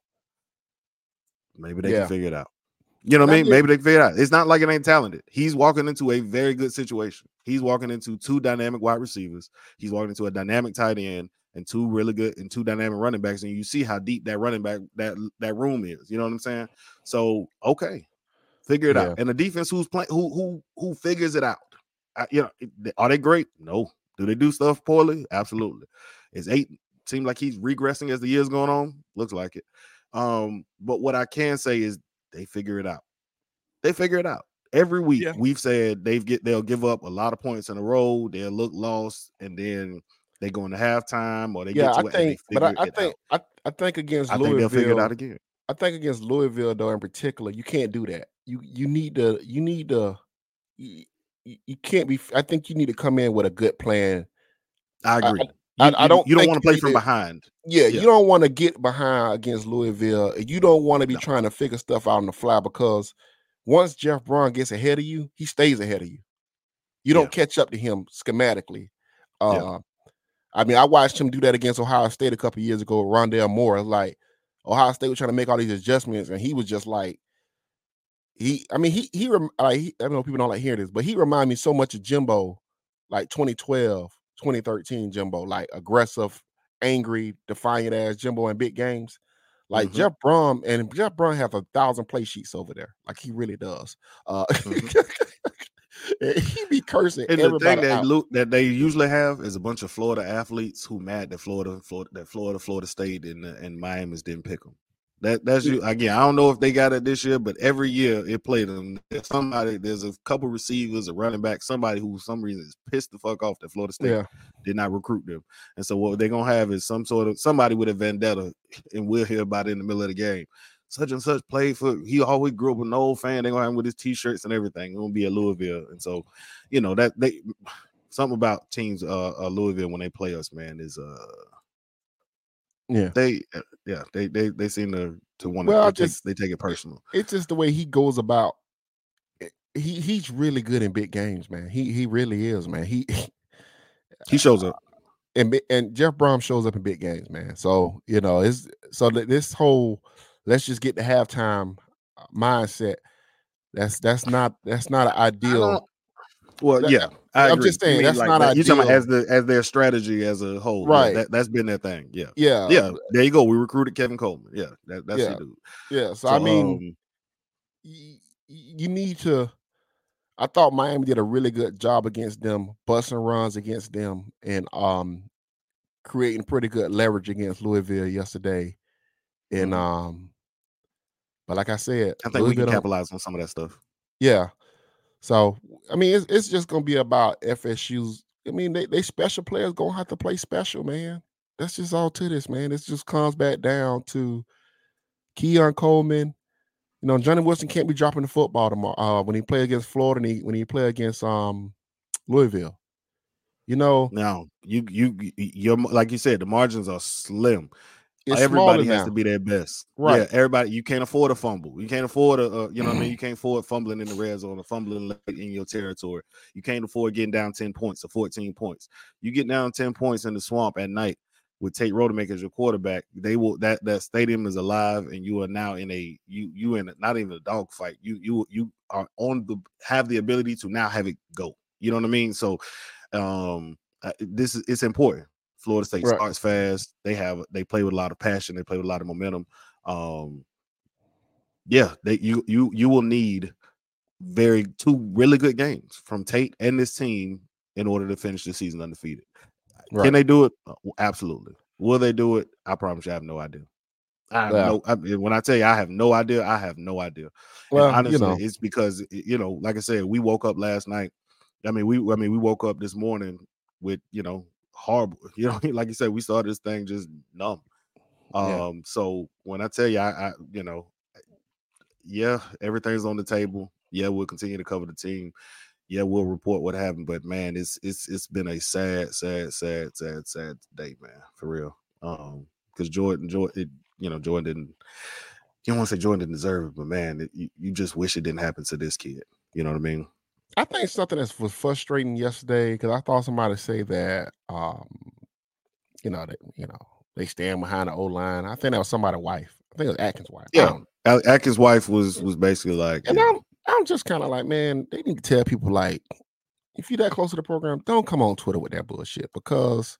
Maybe they can figure it out. You know what I mean? Maybe they can figure it out. It's not like it ain't talented. He's walking into a very good situation. He's walking into 2 dynamic wide receivers. He's walking into a dynamic tight end and 2 really good and 2 dynamic running backs. And you see how deep that running back that room is. You know what I'm saying? So okay, figure it out. And the defense who's playing who figures it out. You know, are they great? No. Do they do stuff poorly? Absolutely. Is 8 seem like he's regressing as the year's going on? Looks like it. But what I can say is they figure it out. They figure it out. Every week we've said they'll give up a lot of points in a row, they'll look lost, and then they go into halftime or they get to it. I think against Louisville, they'll figure it out again. I think against Louisville, though, in particular, you can't do that. You need to you can't be. I think you need to come in with a good plan. I agree. You don't want to play from behind. Yeah, you don't want to get behind against Louisville. You don't want to be trying to figure stuff out on the fly, because once Jeff Braun gets ahead of you, he stays ahead of you. You don't catch up to him schematically. I mean, I watched him do that against Ohio State a couple of years ago. Rondale Moore, like Ohio State was trying to make all these adjustments, and he was just like, I don't know if people don't like hearing this, but he reminded me so much of Jimbo, like 2012, 2013 Jimbo, like aggressive, angry, defiant ass Jimbo in big games. Like Jeff Braun has 1,000 play sheets over there. Like he really does. He be cursing. And the thing that they usually have is a bunch of Florida athletes who mad that Florida State and Miami didn't pick them. That's you again. I don't know if they got it this year, but every year it played them. There's a couple receivers, a running back, somebody who for some reason is pissed the fuck off that Florida State did not recruit them. And so what they're gonna have is somebody with a vendetta, and we'll hear about it in the middle of the game. Such and such played for. He always grew up an old fan. They're gonna have him with his t-shirts and everything. It's gonna be at Louisville, and so you know that something about teams Louisville when they play us, man, is they seem to want to they take it personal. It's just the way he goes about. He's really good in big games, man. He really is, man. He shows up, and Jeff Braun shows up in big games, man. So you know, this whole let's just get the halftime mindset. That's not an ideal. I'm just saying that's not ideal. You're talking about as their strategy as a whole, right? That's been their thing. Yeah. There you go. We recruited Kevin Coleman. Yeah, that's the dude. Yeah. So I mean, you need to. I thought Miami did a really good job against them, busting runs against them, and creating pretty good leverage against Louisville yesterday. And but like I said, I think we can capitalize on some of that stuff. Yeah. So I mean, it's just gonna be about FSU's. I mean, they special players gonna have to play special, man. That's just all to this, man. It just comes back down to Keon Coleman. You know, Johnny Wilson can't be dropping the football tomorrow when he play against Florida and when he play against Louisville. You know, now you're like you said, the margins are slim. it's everybody smaller has now. to be their best. Right. Yeah, everybody. You can't afford a fumble. You can't afford a you know what I mean? You can't afford fumbling in the red zone or fumbling late in your territory. You can't afford getting down 10 points or 14 points. You get down 10 points in the swamp at night with Tate Rodemaker as your quarterback, they will that stadium is alive, and you are now in a you in not even a dog fight. You are on the have the ability to now have it go. You know what I mean? So it's important. Florida State Right. starts fast. They play with a lot of passion. They play with a lot of momentum. Yeah, you will need two really good games from Tate and this team in order to finish the season undefeated. Right. Can they do it? Absolutely. Will they do it? I promise you, I have no idea. When I tell you I have no idea, I have no idea. Well, and honestly, it's because like I said, we woke up last night. We woke up this morning with horrible. Like you said, we saw this thing just numb. So when I tell you, yeah, everything's on the table. Yeah, we'll continue to cover the team. Yeah, we'll report what happened. But man, it's been a sad day, man, for real. Because Jordan didn't. You don't want to say Jordan didn't deserve it, but man, you just wish it didn't happen to this kid. You know what I mean? I think something that was frustrating yesterday because I thought somebody say that, they stand behind the O line. I think that was somebody's wife. I think it was Atkins' wife. Yeah, Atkins' wife was basically like, and I'm just kind of like, man, they need to tell people like, if you're that close to the program, don't come on Twitter with that bullshit because,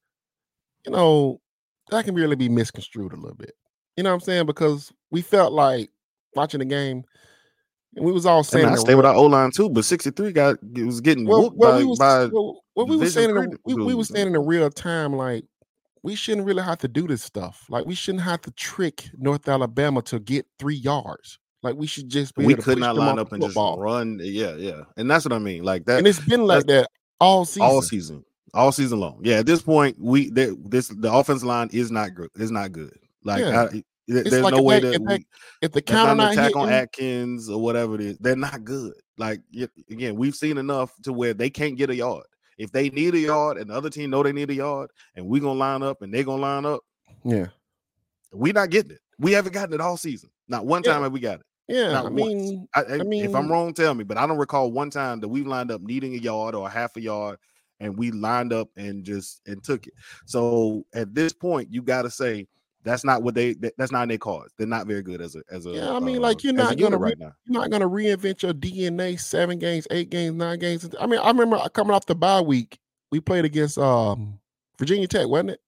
that can really be misconstrued a little bit. You know what I'm saying? Because we felt like watching the game. And we was all saying, I stay with our O line too, but 63 was getting whooped we were saying in real time, like we shouldn't really have to do this stuff. Like we shouldn't have to trick North Alabama to get 3 yards. Like we should just be. We could not line up and just run. Yeah, and that's what I mean. Like that, and it's been like that all season long. Yeah, at this point, the offensive line is not good. It's not good. Like there's like no way that if the counter not attack hitting, on Atkins or whatever it is, they're not good. Like again, we've seen enough to where they can't get a yard. If they need a yard and the other team know they need a yard, and we're gonna line up and they're gonna line up, we're not getting it. We haven't gotten it all season. Not one time have we got it. Yeah, not once. I mean, if I'm wrong, tell me. But I don't recall one time that we lined up needing a yard or a half a yard, and we lined up and took it. So at this point, you got to say. That's not what that's not in their cards. They're not very good as a. Yeah, I mean, like you're not gonna right now. You're not gonna reinvent your DNA. 7 games, 8 games, 9 games. I mean, I remember coming off the bye week, we played against Virginia Tech, wasn't it?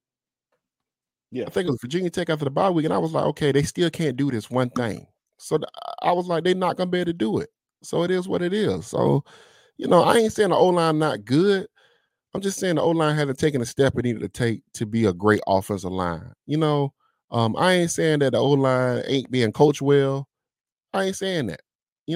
Yeah, I think it was Virginia Tech after the bye week, and I was like, okay, they still can't do this one thing. So I was like, they're not gonna be able to do it. So it is what it is. So I ain't saying the O-line not good. I'm just saying the O-line hasn't taken a step it needed to take to be a great offensive line. I ain't saying that the O-line ain't being coached well. I ain't saying that.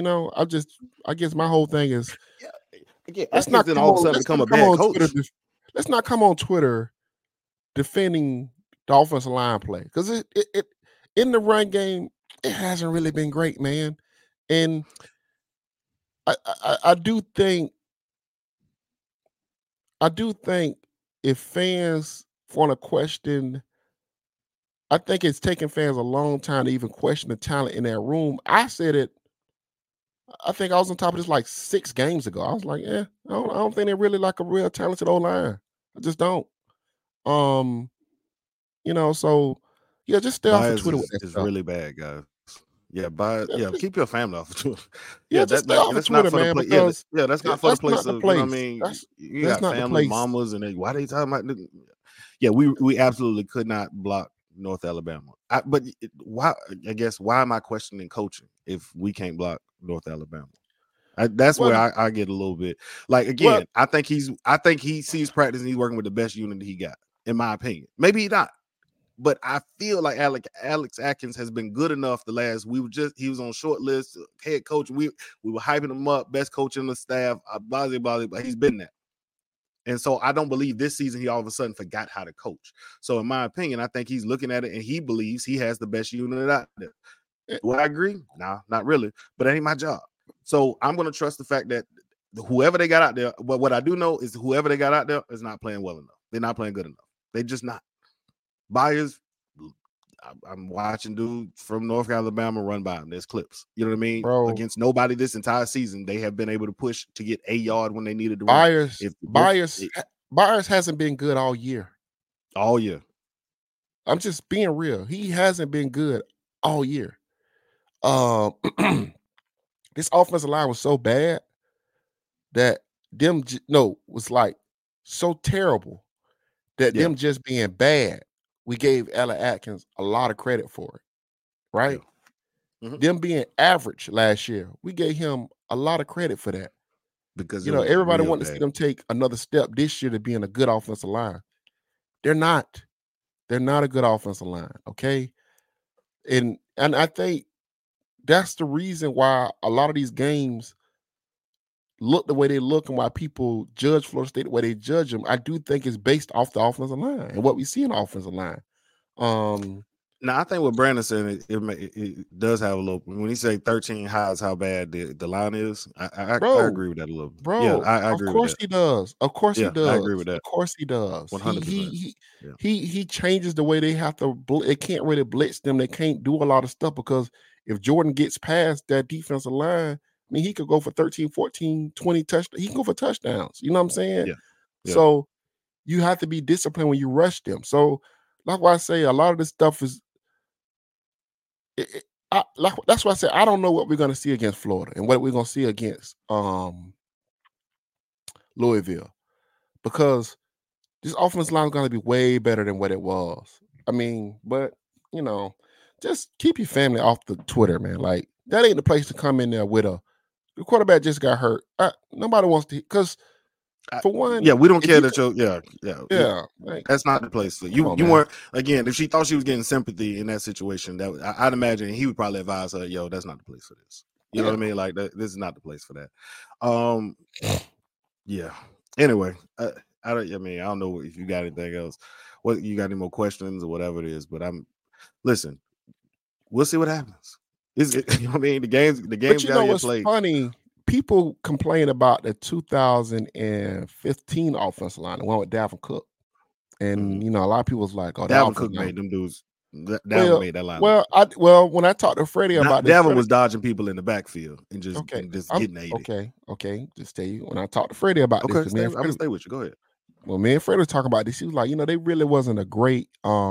I guess my whole thing is let's not all of a sudden become a bad coach. Let's not come on Twitter defending the offensive line play because it in the run game it hasn't really been great, man. And I do think if fans want to question, I think it's taken fans a long time to even question the talent in that room. I said it. I think I was on top of this like 6 games ago. I was like, I don't think they're really like a real talented O-line. I just don't. So yeah, just stay off of Twitter with that it's stuff. really bad, guys. Yeah, keep your family off of Twitter. That's not for Twitter, man. That's not for the place of, place. You know what I mean? You got family, mamas, and why they talking about? Yeah, we absolutely could not block North Alabama. But why? I guess why am I questioning coaching if we can't block North Alabama? That's where I get a little bit like again. I think he sees practice and he's working with the best unit that he got, in my opinion. Maybe he's not. But I feel like Alex Atkins has been good enough he was on short list, head coach. We were hyping him up, best coach in the staff, blah, but he's been there. And so I don't believe this season he all of a sudden forgot how to coach. So in my opinion, I think he's looking at it and he believes he has the best unit out there. Do I agree? Nah, not really, but that ain't my job. So I'm going to trust the fact that whoever they got out there, but what I do know is whoever they got out there is not playing well enough. They're not playing good enough. They're just not. Byers I'm watching dudes from North Alabama run by him. There's clips. You know what I mean? Bro. Against nobody this entire season, they have been able to push to get a yard when they needed to run. Byers hasn't been good all year. All year. I'm just being real. He hasn't been good all year. This offensive line was so bad that was like so terrible that them just being bad, we gave Ella Atkins a lot of credit for it, right? Yeah. Mm-hmm. Them being average last year, we gave him a lot of credit for that. Because everybody wanted to see them take another step this year to being a good offensive line. They're not. They're not a good offensive line, okay? And I think that's the reason why a lot of these games look the way they look and why people judge Florida State the way they judge them. I do think it's based off the offensive line and what we see in the offensive line. Now, I think what Brandon said, it does have a little. When he say 13 highs, how bad the line is, I agree with that a little bit. Bro, yeah, I agree with that. Of course he does. Of course he does. I agree with that. Of course he does. 100%. He changes the way they have to. It can't really blitz them. They can't do a lot of stuff because if Jordan gets past that defensive line, I mean, he could go for 13, 14, 20 touchdowns. He can go for touchdowns. You know what I'm saying? Yeah. So you have to be disciplined when you rush them. So that's why I say a lot of this stuff is. That's why I say I don't know what we're going to see against Florida and what we're going to see against Louisville, because this offensive line is going to be way better than what it was. I mean, but just keep your family off the Twitter, man. Like that ain't the place to come in there with the quarterback just got hurt. Nobody wants to, because for one, we don't care that like, that's not the place for you. You weren't, again, if she thought she was getting sympathy in that situation, that I'd imagine he would probably advise her, that's not the place for this. You know what I mean? Like this is not the place for that. Anyway, I don't know if you got anything else. What you got any more questions or whatever it is? But listen, we'll see what happens. Is it? You know what I mean? The games got to get played. Funny. People complain about the 2015 offensive line, the one with Dalvin Cook, and a lot of people was like, "Oh, Dalvin Cook made them dudes." Made that line. Well, when I talked to Freddie about this, Dalvin was dodging people in the backfield and just getting 80. Okay. Just tell you when I talked to Freddie about this. I'm gonna stay with you. Go ahead. Well, me and Freddie was talking about this. He was like, they really wasn't a great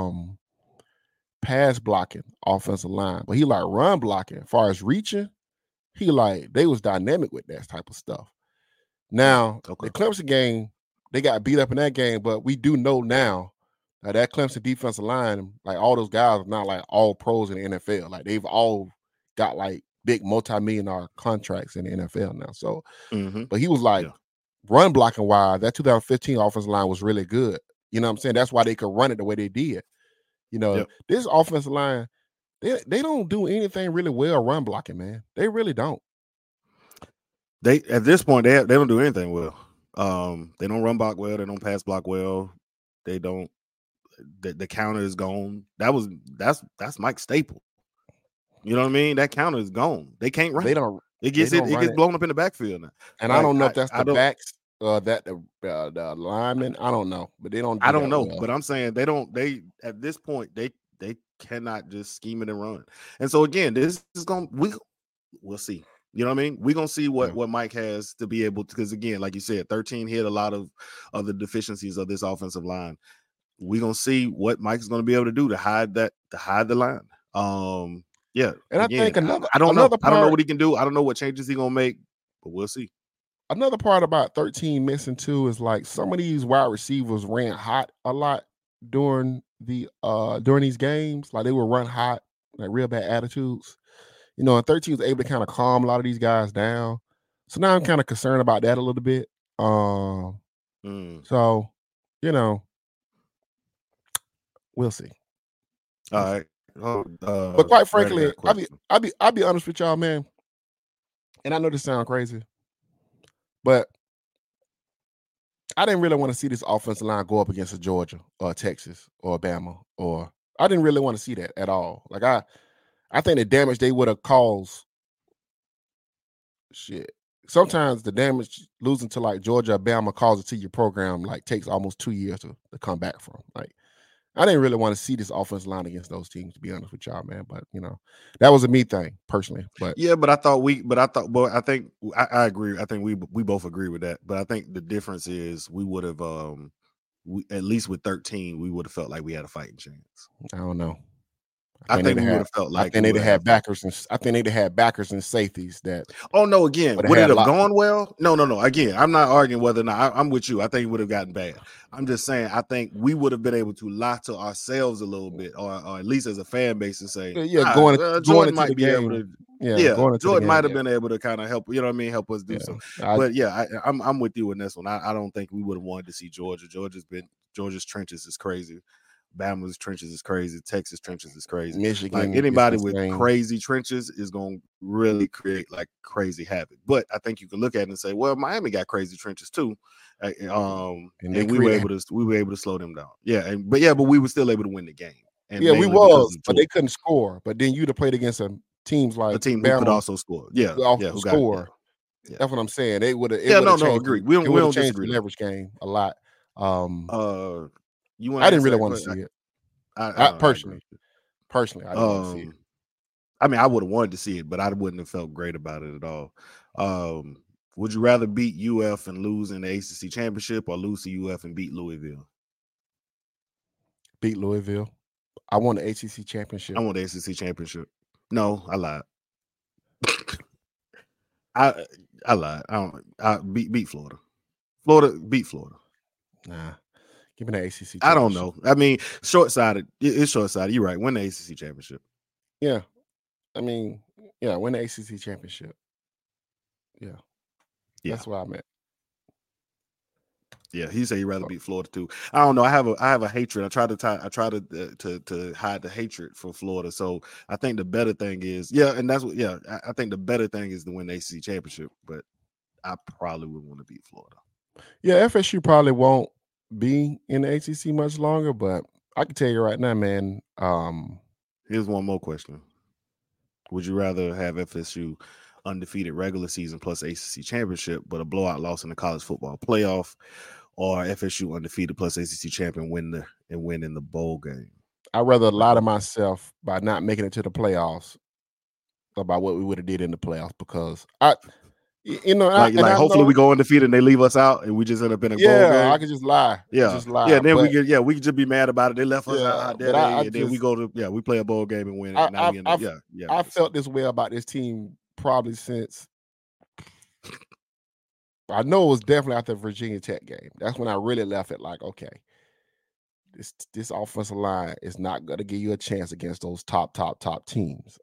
pass blocking offensive line, but he like run blocking as far as reaching. He they was dynamic with that type of stuff. Now, the Clemson game, they got beat up in that game, but we do know now that Clemson defensive line, like all those guys are not like all pros in the NFL. Like they've all got like big multi-million-dollar contracts in the NFL now. So, but he was like run blocking wise, that 2015 offensive line was really good. You know what I'm saying? That's why they could run it the way they did. This offensive line, They don't do anything really well run blocking, man. They really don't. They at this point they don't do anything well. They don't run block well. They don't pass block well. They don't. The counter is gone. That's Mike Staple. You know what I mean? That counter is gone. They can't run. They don't. It gets blown up in the backfield now. And I don't know if that's the backs. The linemen. I don't know, but they don't. I don't know, well. But I'm saying they don't. They at this point they cannot just scheme it and run. And so again, this is we'll see. You know what I mean? We're gonna see what Mike has to be able to, because again, like you said, 13 hit a lot of the deficiencies of this offensive line. We're gonna see what Mike's gonna be able to do to hide the line. And again, I think I don't know what he can do. I don't know what changes he's gonna make, but we'll see. Another part about 13 missing too is like some of these wide receivers ran hot a lot during these games. Like they would run hot, like real bad attitudes. And 13 was able to kind of calm a lot of these guys down. So now I'm kind of concerned about that a little bit. So, we'll see. All right. But quite frankly, I'll be honest with y'all, man. And I know this sounds crazy, but I didn't really want to see this offensive line go up against a Georgia or a Texas or Alabama, or I didn't really want to see that at all. Like I think the damage they would have caused, sometimes the damage losing to like Georgia, Alabama causes to your program like takes almost 2 years to come back from. Like I didn't really want to see this offensive line against those teams, to be honest with y'all, man. But that was a me thing personally. But yeah, but I think I agree. I think we both agree with that. But I think the difference is we would have at least with 13, we would have felt like we had a fighting chance. I don't know. I think we would have felt like I think they'd have backers and safeties that. Oh no! Again, would it have gone well? No. Again, I'm not arguing whether or not. I'm with you. I think it would have gotten bad. I'm just saying. I think we would have been able to lie to ourselves a little bit, or at least as a fan base, and say, Jordan might be able to. Jordan might have been able to kind of help. You know what I mean? Help us do so. But yeah, I'm with you in this one. I don't think we would have wanted to see Georgia. Georgia's trenches is crazy. Bama's trenches is crazy. Texas trenches is crazy. Michigan, like anybody with crazy trenches is going to really create like crazy havoc. But I think you can look at it and say, well, Miami got crazy trenches too, and we were able to slow them down. Yeah, but we were still able to win the game. And we was, but they couldn't score. But then you'd have played against teams like a team Bama, who could also score. Yeah, score. That's what I'm saying. They would have. Agree. We don't disagree. The leverage game a lot. I didn't really want to see it. I personally, I didn't want to see it. I mean, I would have wanted to see it, but I wouldn't have felt great about it at all. Would you rather beat UF and lose in the ACC championship, or lose to UF and beat Louisville? Beat Louisville. I want the ACC championship. I want the ACC championship. No, I lied. I lied. I beat Florida. Florida beat Florida. Nah. Give me the ACC championship. I don't know. I mean, short-sighted. It's short-sighted. You're right. Win the ACC championship. Yeah. I mean, win the ACC championship. Yeah. That's where I'm at. Yeah, he said he'd rather beat Florida too. I don't know. I have a hatred. I try to hide the hatred for Florida. So I think the better thing is, I think the better thing is to win the ACC championship, but I probably would want to beat Florida. Yeah, FSU probably won't be in the ACC much longer, but I can tell you right now, man. Here's one more question. Would you rather have FSU undefeated regular season plus ACC championship, but a blowout loss in the college football playoff, or FSU undefeated plus ACC champion win in the bowl game? I'd rather lie to myself by not making it to the playoffs about what we would have did in the playoffs, because hopefully we go undefeated and they leave us out and we just end up in a bowl game. I could just lie. Then we could just be mad about it. They left us out there, and then we go to we play a bowl game and win. I felt this way about this team probably since I know it was definitely after the Virginia Tech game. That's when I really left it like, okay, this offensive line is not going to give you a chance against those top teams.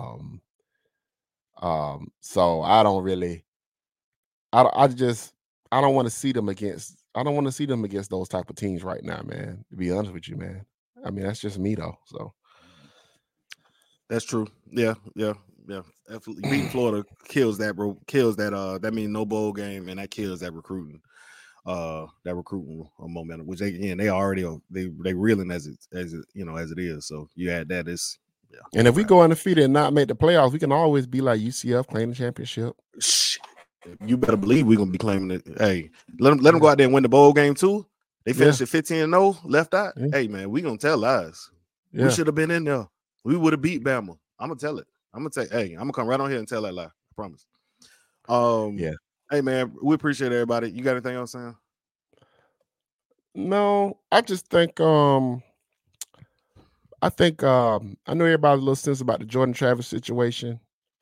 So I don't really. I don't want to see them against. I don't want to see them against those type of teams right now, man. To be honest with you, man. I mean, that's just me though. So that's true. Yeah. Beating Florida kills that, bro. Kills that. That means no bowl game, and that kills that recruiting. That recruiting momentum, which they already they reeling as it is. So you add that, it's. Yeah. And if we go undefeated and not make the playoffs, we can always be like UCF, claim the championship. You better believe we're gonna be claiming it. Hey, let them go out there and win the bowl game too. They finished at 15-0, left out. Yeah. Hey man, we gonna tell lies. Yeah. We should have been in there. We would have beat Bama. I'm gonna tell it. I'm gonna say, hey, I'm gonna come right on here and tell that lie. I promise. Hey man, we appreciate everybody. You got anything else, Sam? No, I just think I know everybody's a little sense about the Jordan Travis situation.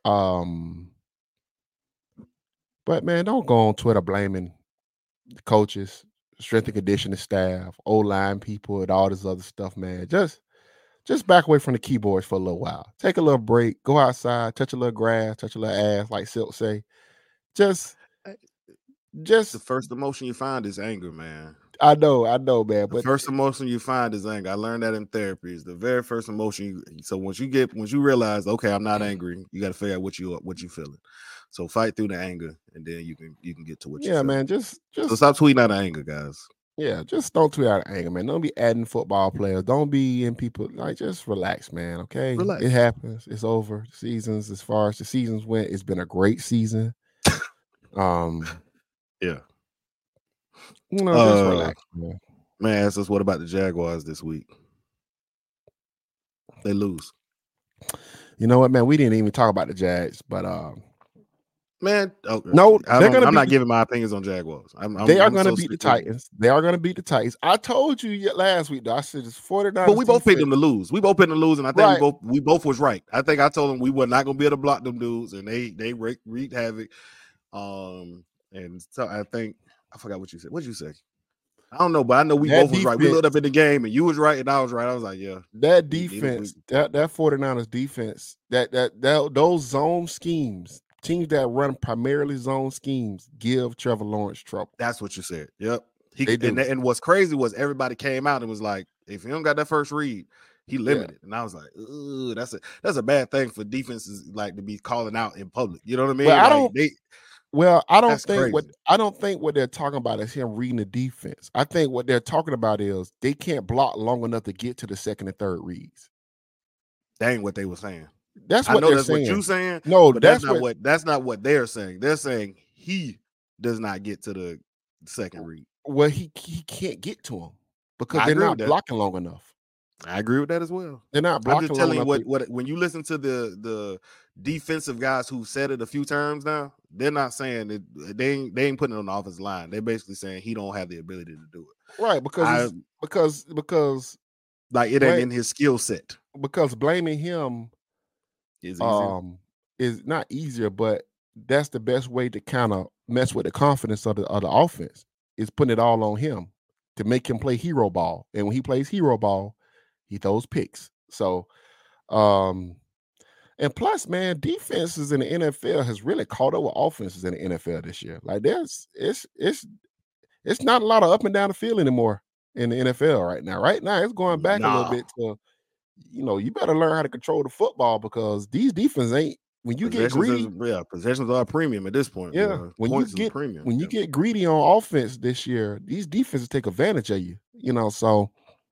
But man, don't go on Twitter blaming the coaches, strength and conditioning staff, O-line people, and all this other stuff, man. Just back away from the keyboards for a little while. Take a little break, go outside, touch a little grass, touch a little ass, like Silk say. Just the first emotion you find is anger, man. I know, man. But the first emotion you find is anger. I learned that in therapy. Is the very first emotion. So once you realize, okay, I'm not angry, you got to figure out what you feeling. So fight through the anger, and then you can get to what you. Yeah, man. Just so stop tweeting out of anger, guys. Yeah, just don't tweet out of anger, man. Don't be adding football players. Don't be in people. Like, just relax, man. Okay, relax. It happens. It's over. Seasons, as far as the seasons went, it's been a great season. Yeah. Just relax, man. Man asked us, what about the Jaguars this week? they lose. You know what, man? We didn't even talk about the Jags, but Man, okay. no, they're gonna I'm beat not the- giving my opinions on Jaguars. they are I'm going to so beat the sick- Titans. They are going to beat the Titans. I told you last week, though. I said it's 49. But we both picked them to lose. We both picked them to lose, and I think Right. we both was right. I think I told them we were not going to be able to block them dudes, and they wreaked havoc. And so I think I forgot what you said. What did you say? I don't know, but I know we That both was right. We defense- looked up in the game, and you was right, and I was right. I was like, yeah. That We- defense, that 49ers defense, that those zone schemes, teams that run primarily zone schemes, give Trevor Lawrence trouble. That's what you said. Yep. They do. And what's crazy was everybody came out and was like, if he don't got that first read, he limited. And I was like, ooh, that's a bad thing for defenses like to be calling out in public. You know what I mean? Well, I Like, don't- Well, I don't That's think crazy. I don't think what they're talking about is him reading the defense. I think what they're talking about is they can't block long enough to get to the second and third reads. that ain't what they were saying. That's I what know they're that's saying. what you're saying, No, but that's that's not what they're saying. They're saying he does not get to the second read. well, he can't get to him because I they're agree not with that. blocking long enough. I agree with that as well. They're not I'm blocking just long telling you enough. what when you listen to the defensive guys who said it a few times now, they're not saying that they ain't putting it on the offensive line. They're basically saying he don't have the ability to do it. Right, because Like it ain't Right. in his skill set. because blaming him Is easier. is not easier, but that's the best way to kind of mess with the confidence of the offense is putting it all on him to make him play hero ball. And when he plays hero ball, he throws picks. So and plus, man, defenses in the NFL has really caught up with offenses in the NFL this year. Like it's not a lot of up and down the field anymore in the NFL right now. Right now, it's going back a Nah. little bit to, you better learn how to control the football because these defenses ain't when you get greedy. Possessions are a premium at this point. Yeah, when you Points is a get premium. when you get greedy on offense this year, these defenses take advantage of you. So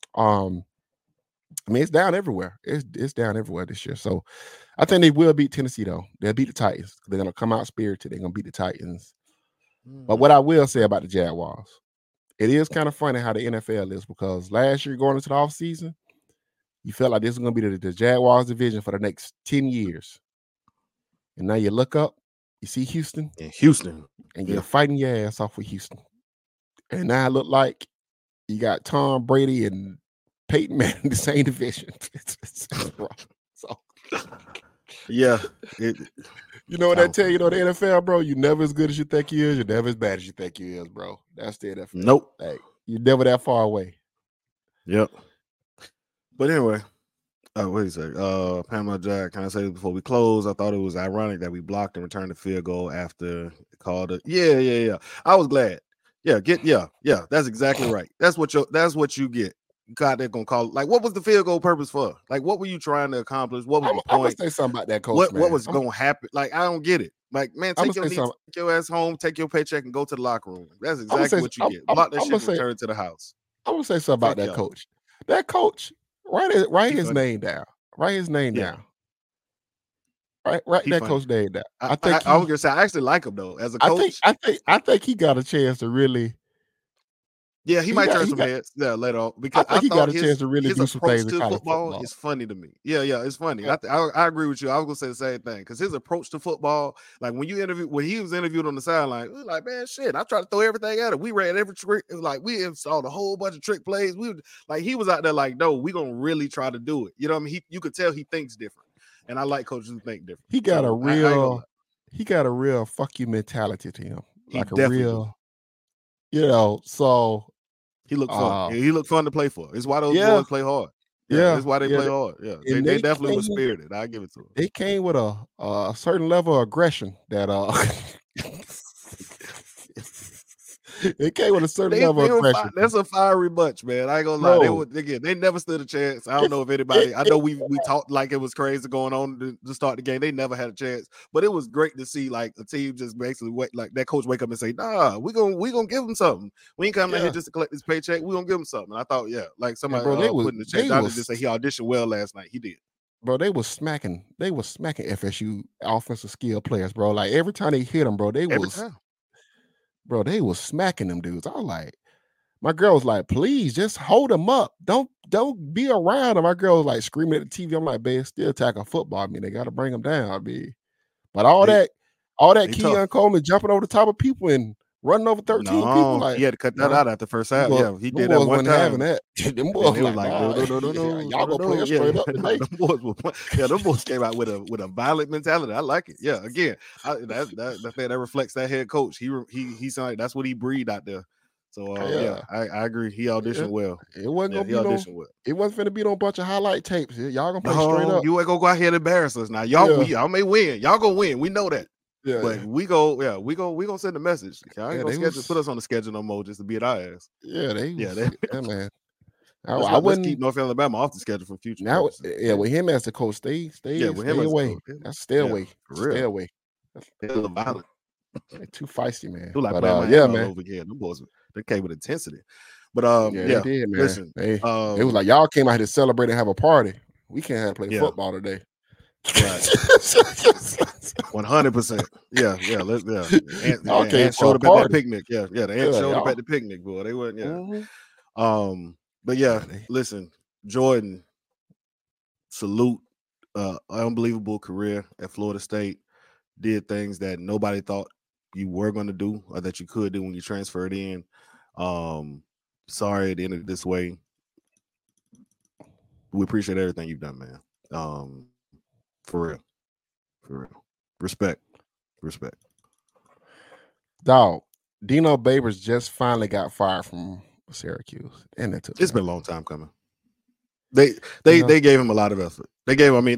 I mean it's down everywhere. It's down everywhere this year. So I think they will beat Tennessee though. They'll beat the Titans. They're gonna come out spirited. They're gonna beat the Titans. But what I will say about the Jaguars, it is kind of funny how the NFL is because last year going into the offseason, you felt like this was going to be the Jaguars division for the next 10 years. And now you look up, you see Houston, in Houston. and you're fighting your ass off with Houston. And now it look like you got Tom Brady and Peyton Manning in the same division. It's rough. So, Yeah. you know what I tell you, the NFL, bro, you're never as good as you think you is. You're never as bad as you think you is, bro. That's the NFL. Nope. Like, you're never that far away. Yep. But anyway, what do you say? Pamela Jack, can I say this before we close? I thought it was ironic that we blocked and returned the field goal after it called it. Yeah. I was glad. Yeah, that's exactly right. That's what you get. God, they're gonna call it. Like, what was the field goal purpose for? Like, what were you trying to accomplish? What was the I'm gonna point? say something about that coach. What was gonna happen? Like, I don't get it. Like, man, I'ma take your say leave, something. take your ass home, take your paycheck, and go to the locker room. That's I'ma exactly say- what you I'm- get. I'm- Block that I'ma shit, say- return it to the house. I'm gonna say something about Fuck that y'all. coach. That coach, write He his funny. name down. Write his name Yeah. down. Write He that funny. coach name down. I I think was gonna say I actually like him though as a I coach. think he got a chance to really. Yeah, he might turn some got- heads. Yeah, later on because think he got thought a chance to really his do some approach things in to college football football. is funny to me. Yeah, it's funny. Yeah. I agree with you. I was gonna say the same thing because his approach to football, like when he was interviewed on the sideline, we were like, man, shit, I tried to throw everything at him. We ran every trick. It was like we installed a whole bunch of trick plays. He was out there like, no, we gonna really try to do it. You know what I mean? You could tell he thinks different, and I like coaches who think different. He got So, a I ain't gonna real, lie. he got a real fuck you mentality to him. He Like a definitely real, so He looked fun. Uh, He looked fun to play for. It's why those yeah. boys play hard. Yeah, That's why they yeah, play hard. Yeah, they they definitely were came- spirited. I give it to them. they came with a certain level of aggression that they came with a certain level of aggression. That's a fiery bunch, man. I ain't gonna lie. Bro. They never stood a chance. I don't know if anybody. I know we talked like it was crazy going on to start the game. They never had a chance, but it was great to see like a team just basically like that coach wake up and say, "Nah, we gonna give him something. We ain't coming in here just to collect this paycheck. We gonna give him something." And I thought, yeah, like somebody bro, they was- put in the chat, they Donnie was- just say he auditioned well last night. He did. Bro, they was smacking FSU offensive skill players, bro. Like every time they hit them, bro, they Every was time. bro, they was smacking them dudes. I was like, My girl was like, please just hold him up. Don't be around him. My girl was like screaming at the TV. I'm like, babe, still tackling football. I mean, they got to bring him down. I mean, but all that Keon Coleman jumping over the top of people and running over 13 people. Like, he had to cut that out after the first half. Yeah, he did that one time. Having that. Them boys was like, no, y'all gonna play straight up today. Them boys will play. Yeah, them boys came out with a violent mentality. I like it. Yeah, again, that reflects that head coach. He sounded like that's what he breathed out there. So I agree. He auditioned well. It wasn't gonna be it wasn't finna be no bunch of highlight tapes. Y'all gonna play straight up. You ain't gonna go out here and embarrass us now. Y'all may win. Y'all gonna win. We know that. Yeah, but we gonna send a message. I ain't gonna put us on the schedule no more just to beat our ass. Yeah, man. Let's keep North Alabama off the schedule for future. Now, with him as the coach, stay away. That's stay away. Stay away. They're violent. They're too feisty, man. Like man. Over again. Them boys, they came with intensity. But they did, man. Listen, it was like y'all came out here to celebrate and have a party. We can't have to play football today. Right. 100%. Yeah. Ant showed up at that picnic. Yeah. The ant showed up at the picnic, boy. They weren't. Yeah. Mm-hmm. But yeah, listen, Jordan, salute. Unbelievable career at Florida State. Did things that nobody thought you were going to do or that you could do when you transferred in. Sorry it ended this way. We appreciate everything you've done, man. For real. Respect. Dog, Dino Babers just finally got fired from Syracuse. And it's been a long time coming. They gave him a lot of effort. He's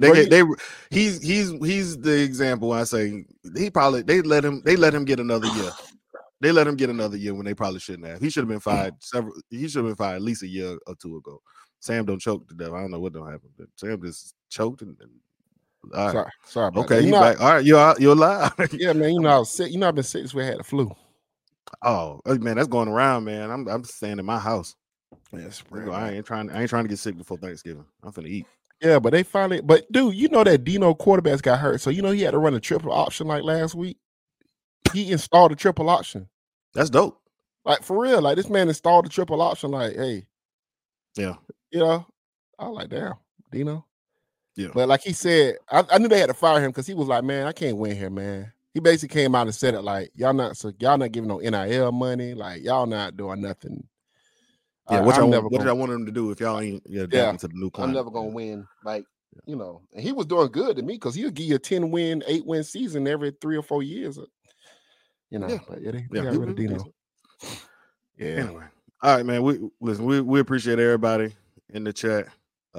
the example. I say they let him get another year. They let him get another year when they probably shouldn't have. He should have been fired at least a year or two ago. Sam don't choke to death. I don't know what don't happen, but Sam just choked and all right. Sorry. Okay, you back. All right, you're alive. Yeah, man. I was sick. I've been sick this way. I had the flu. Oh man, that's going around, man. I'm staying in my house. Yes, I ain't trying to get sick before Thanksgiving. I'm finna eat. Yeah, but but dude, you know that Dino quarterbacks got hurt, so he had to run a triple option like last week. He installed a triple option. That's dope. Like for real, like this man installed a triple option. Like, hey, yeah, I was like, damn, Dino. Yeah, but like he said, I knew they had to fire him because he was like, man, I can't win here, man. He basically came out and said it like, y'all not giving no NIL money, like y'all not doing nothing. Yeah, what did I want him to do if y'all ain't adapting to the new climate? I'm never gonna win. Like, and he was doing good to me because he'll give you a 10-win, 8-win season every 3 or 4 years. But they got rid of Dino. Yeah. Anyway, all right, man. We appreciate everybody in the chat.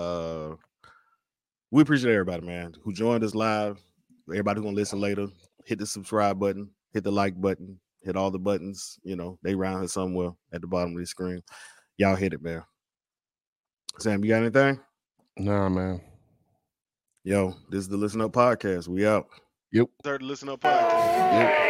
We appreciate everybody, man, who joined us live. Everybody who's gonna listen later, hit the subscribe button, hit the like button, hit all the buttons. They round here somewhere at the bottom of the screen. Y'all hit it, man. Sam, you got anything? Nah, man. Yo, this is the Listen Up Podcast. We out. Yep. Third Listen Up Podcast. Yep.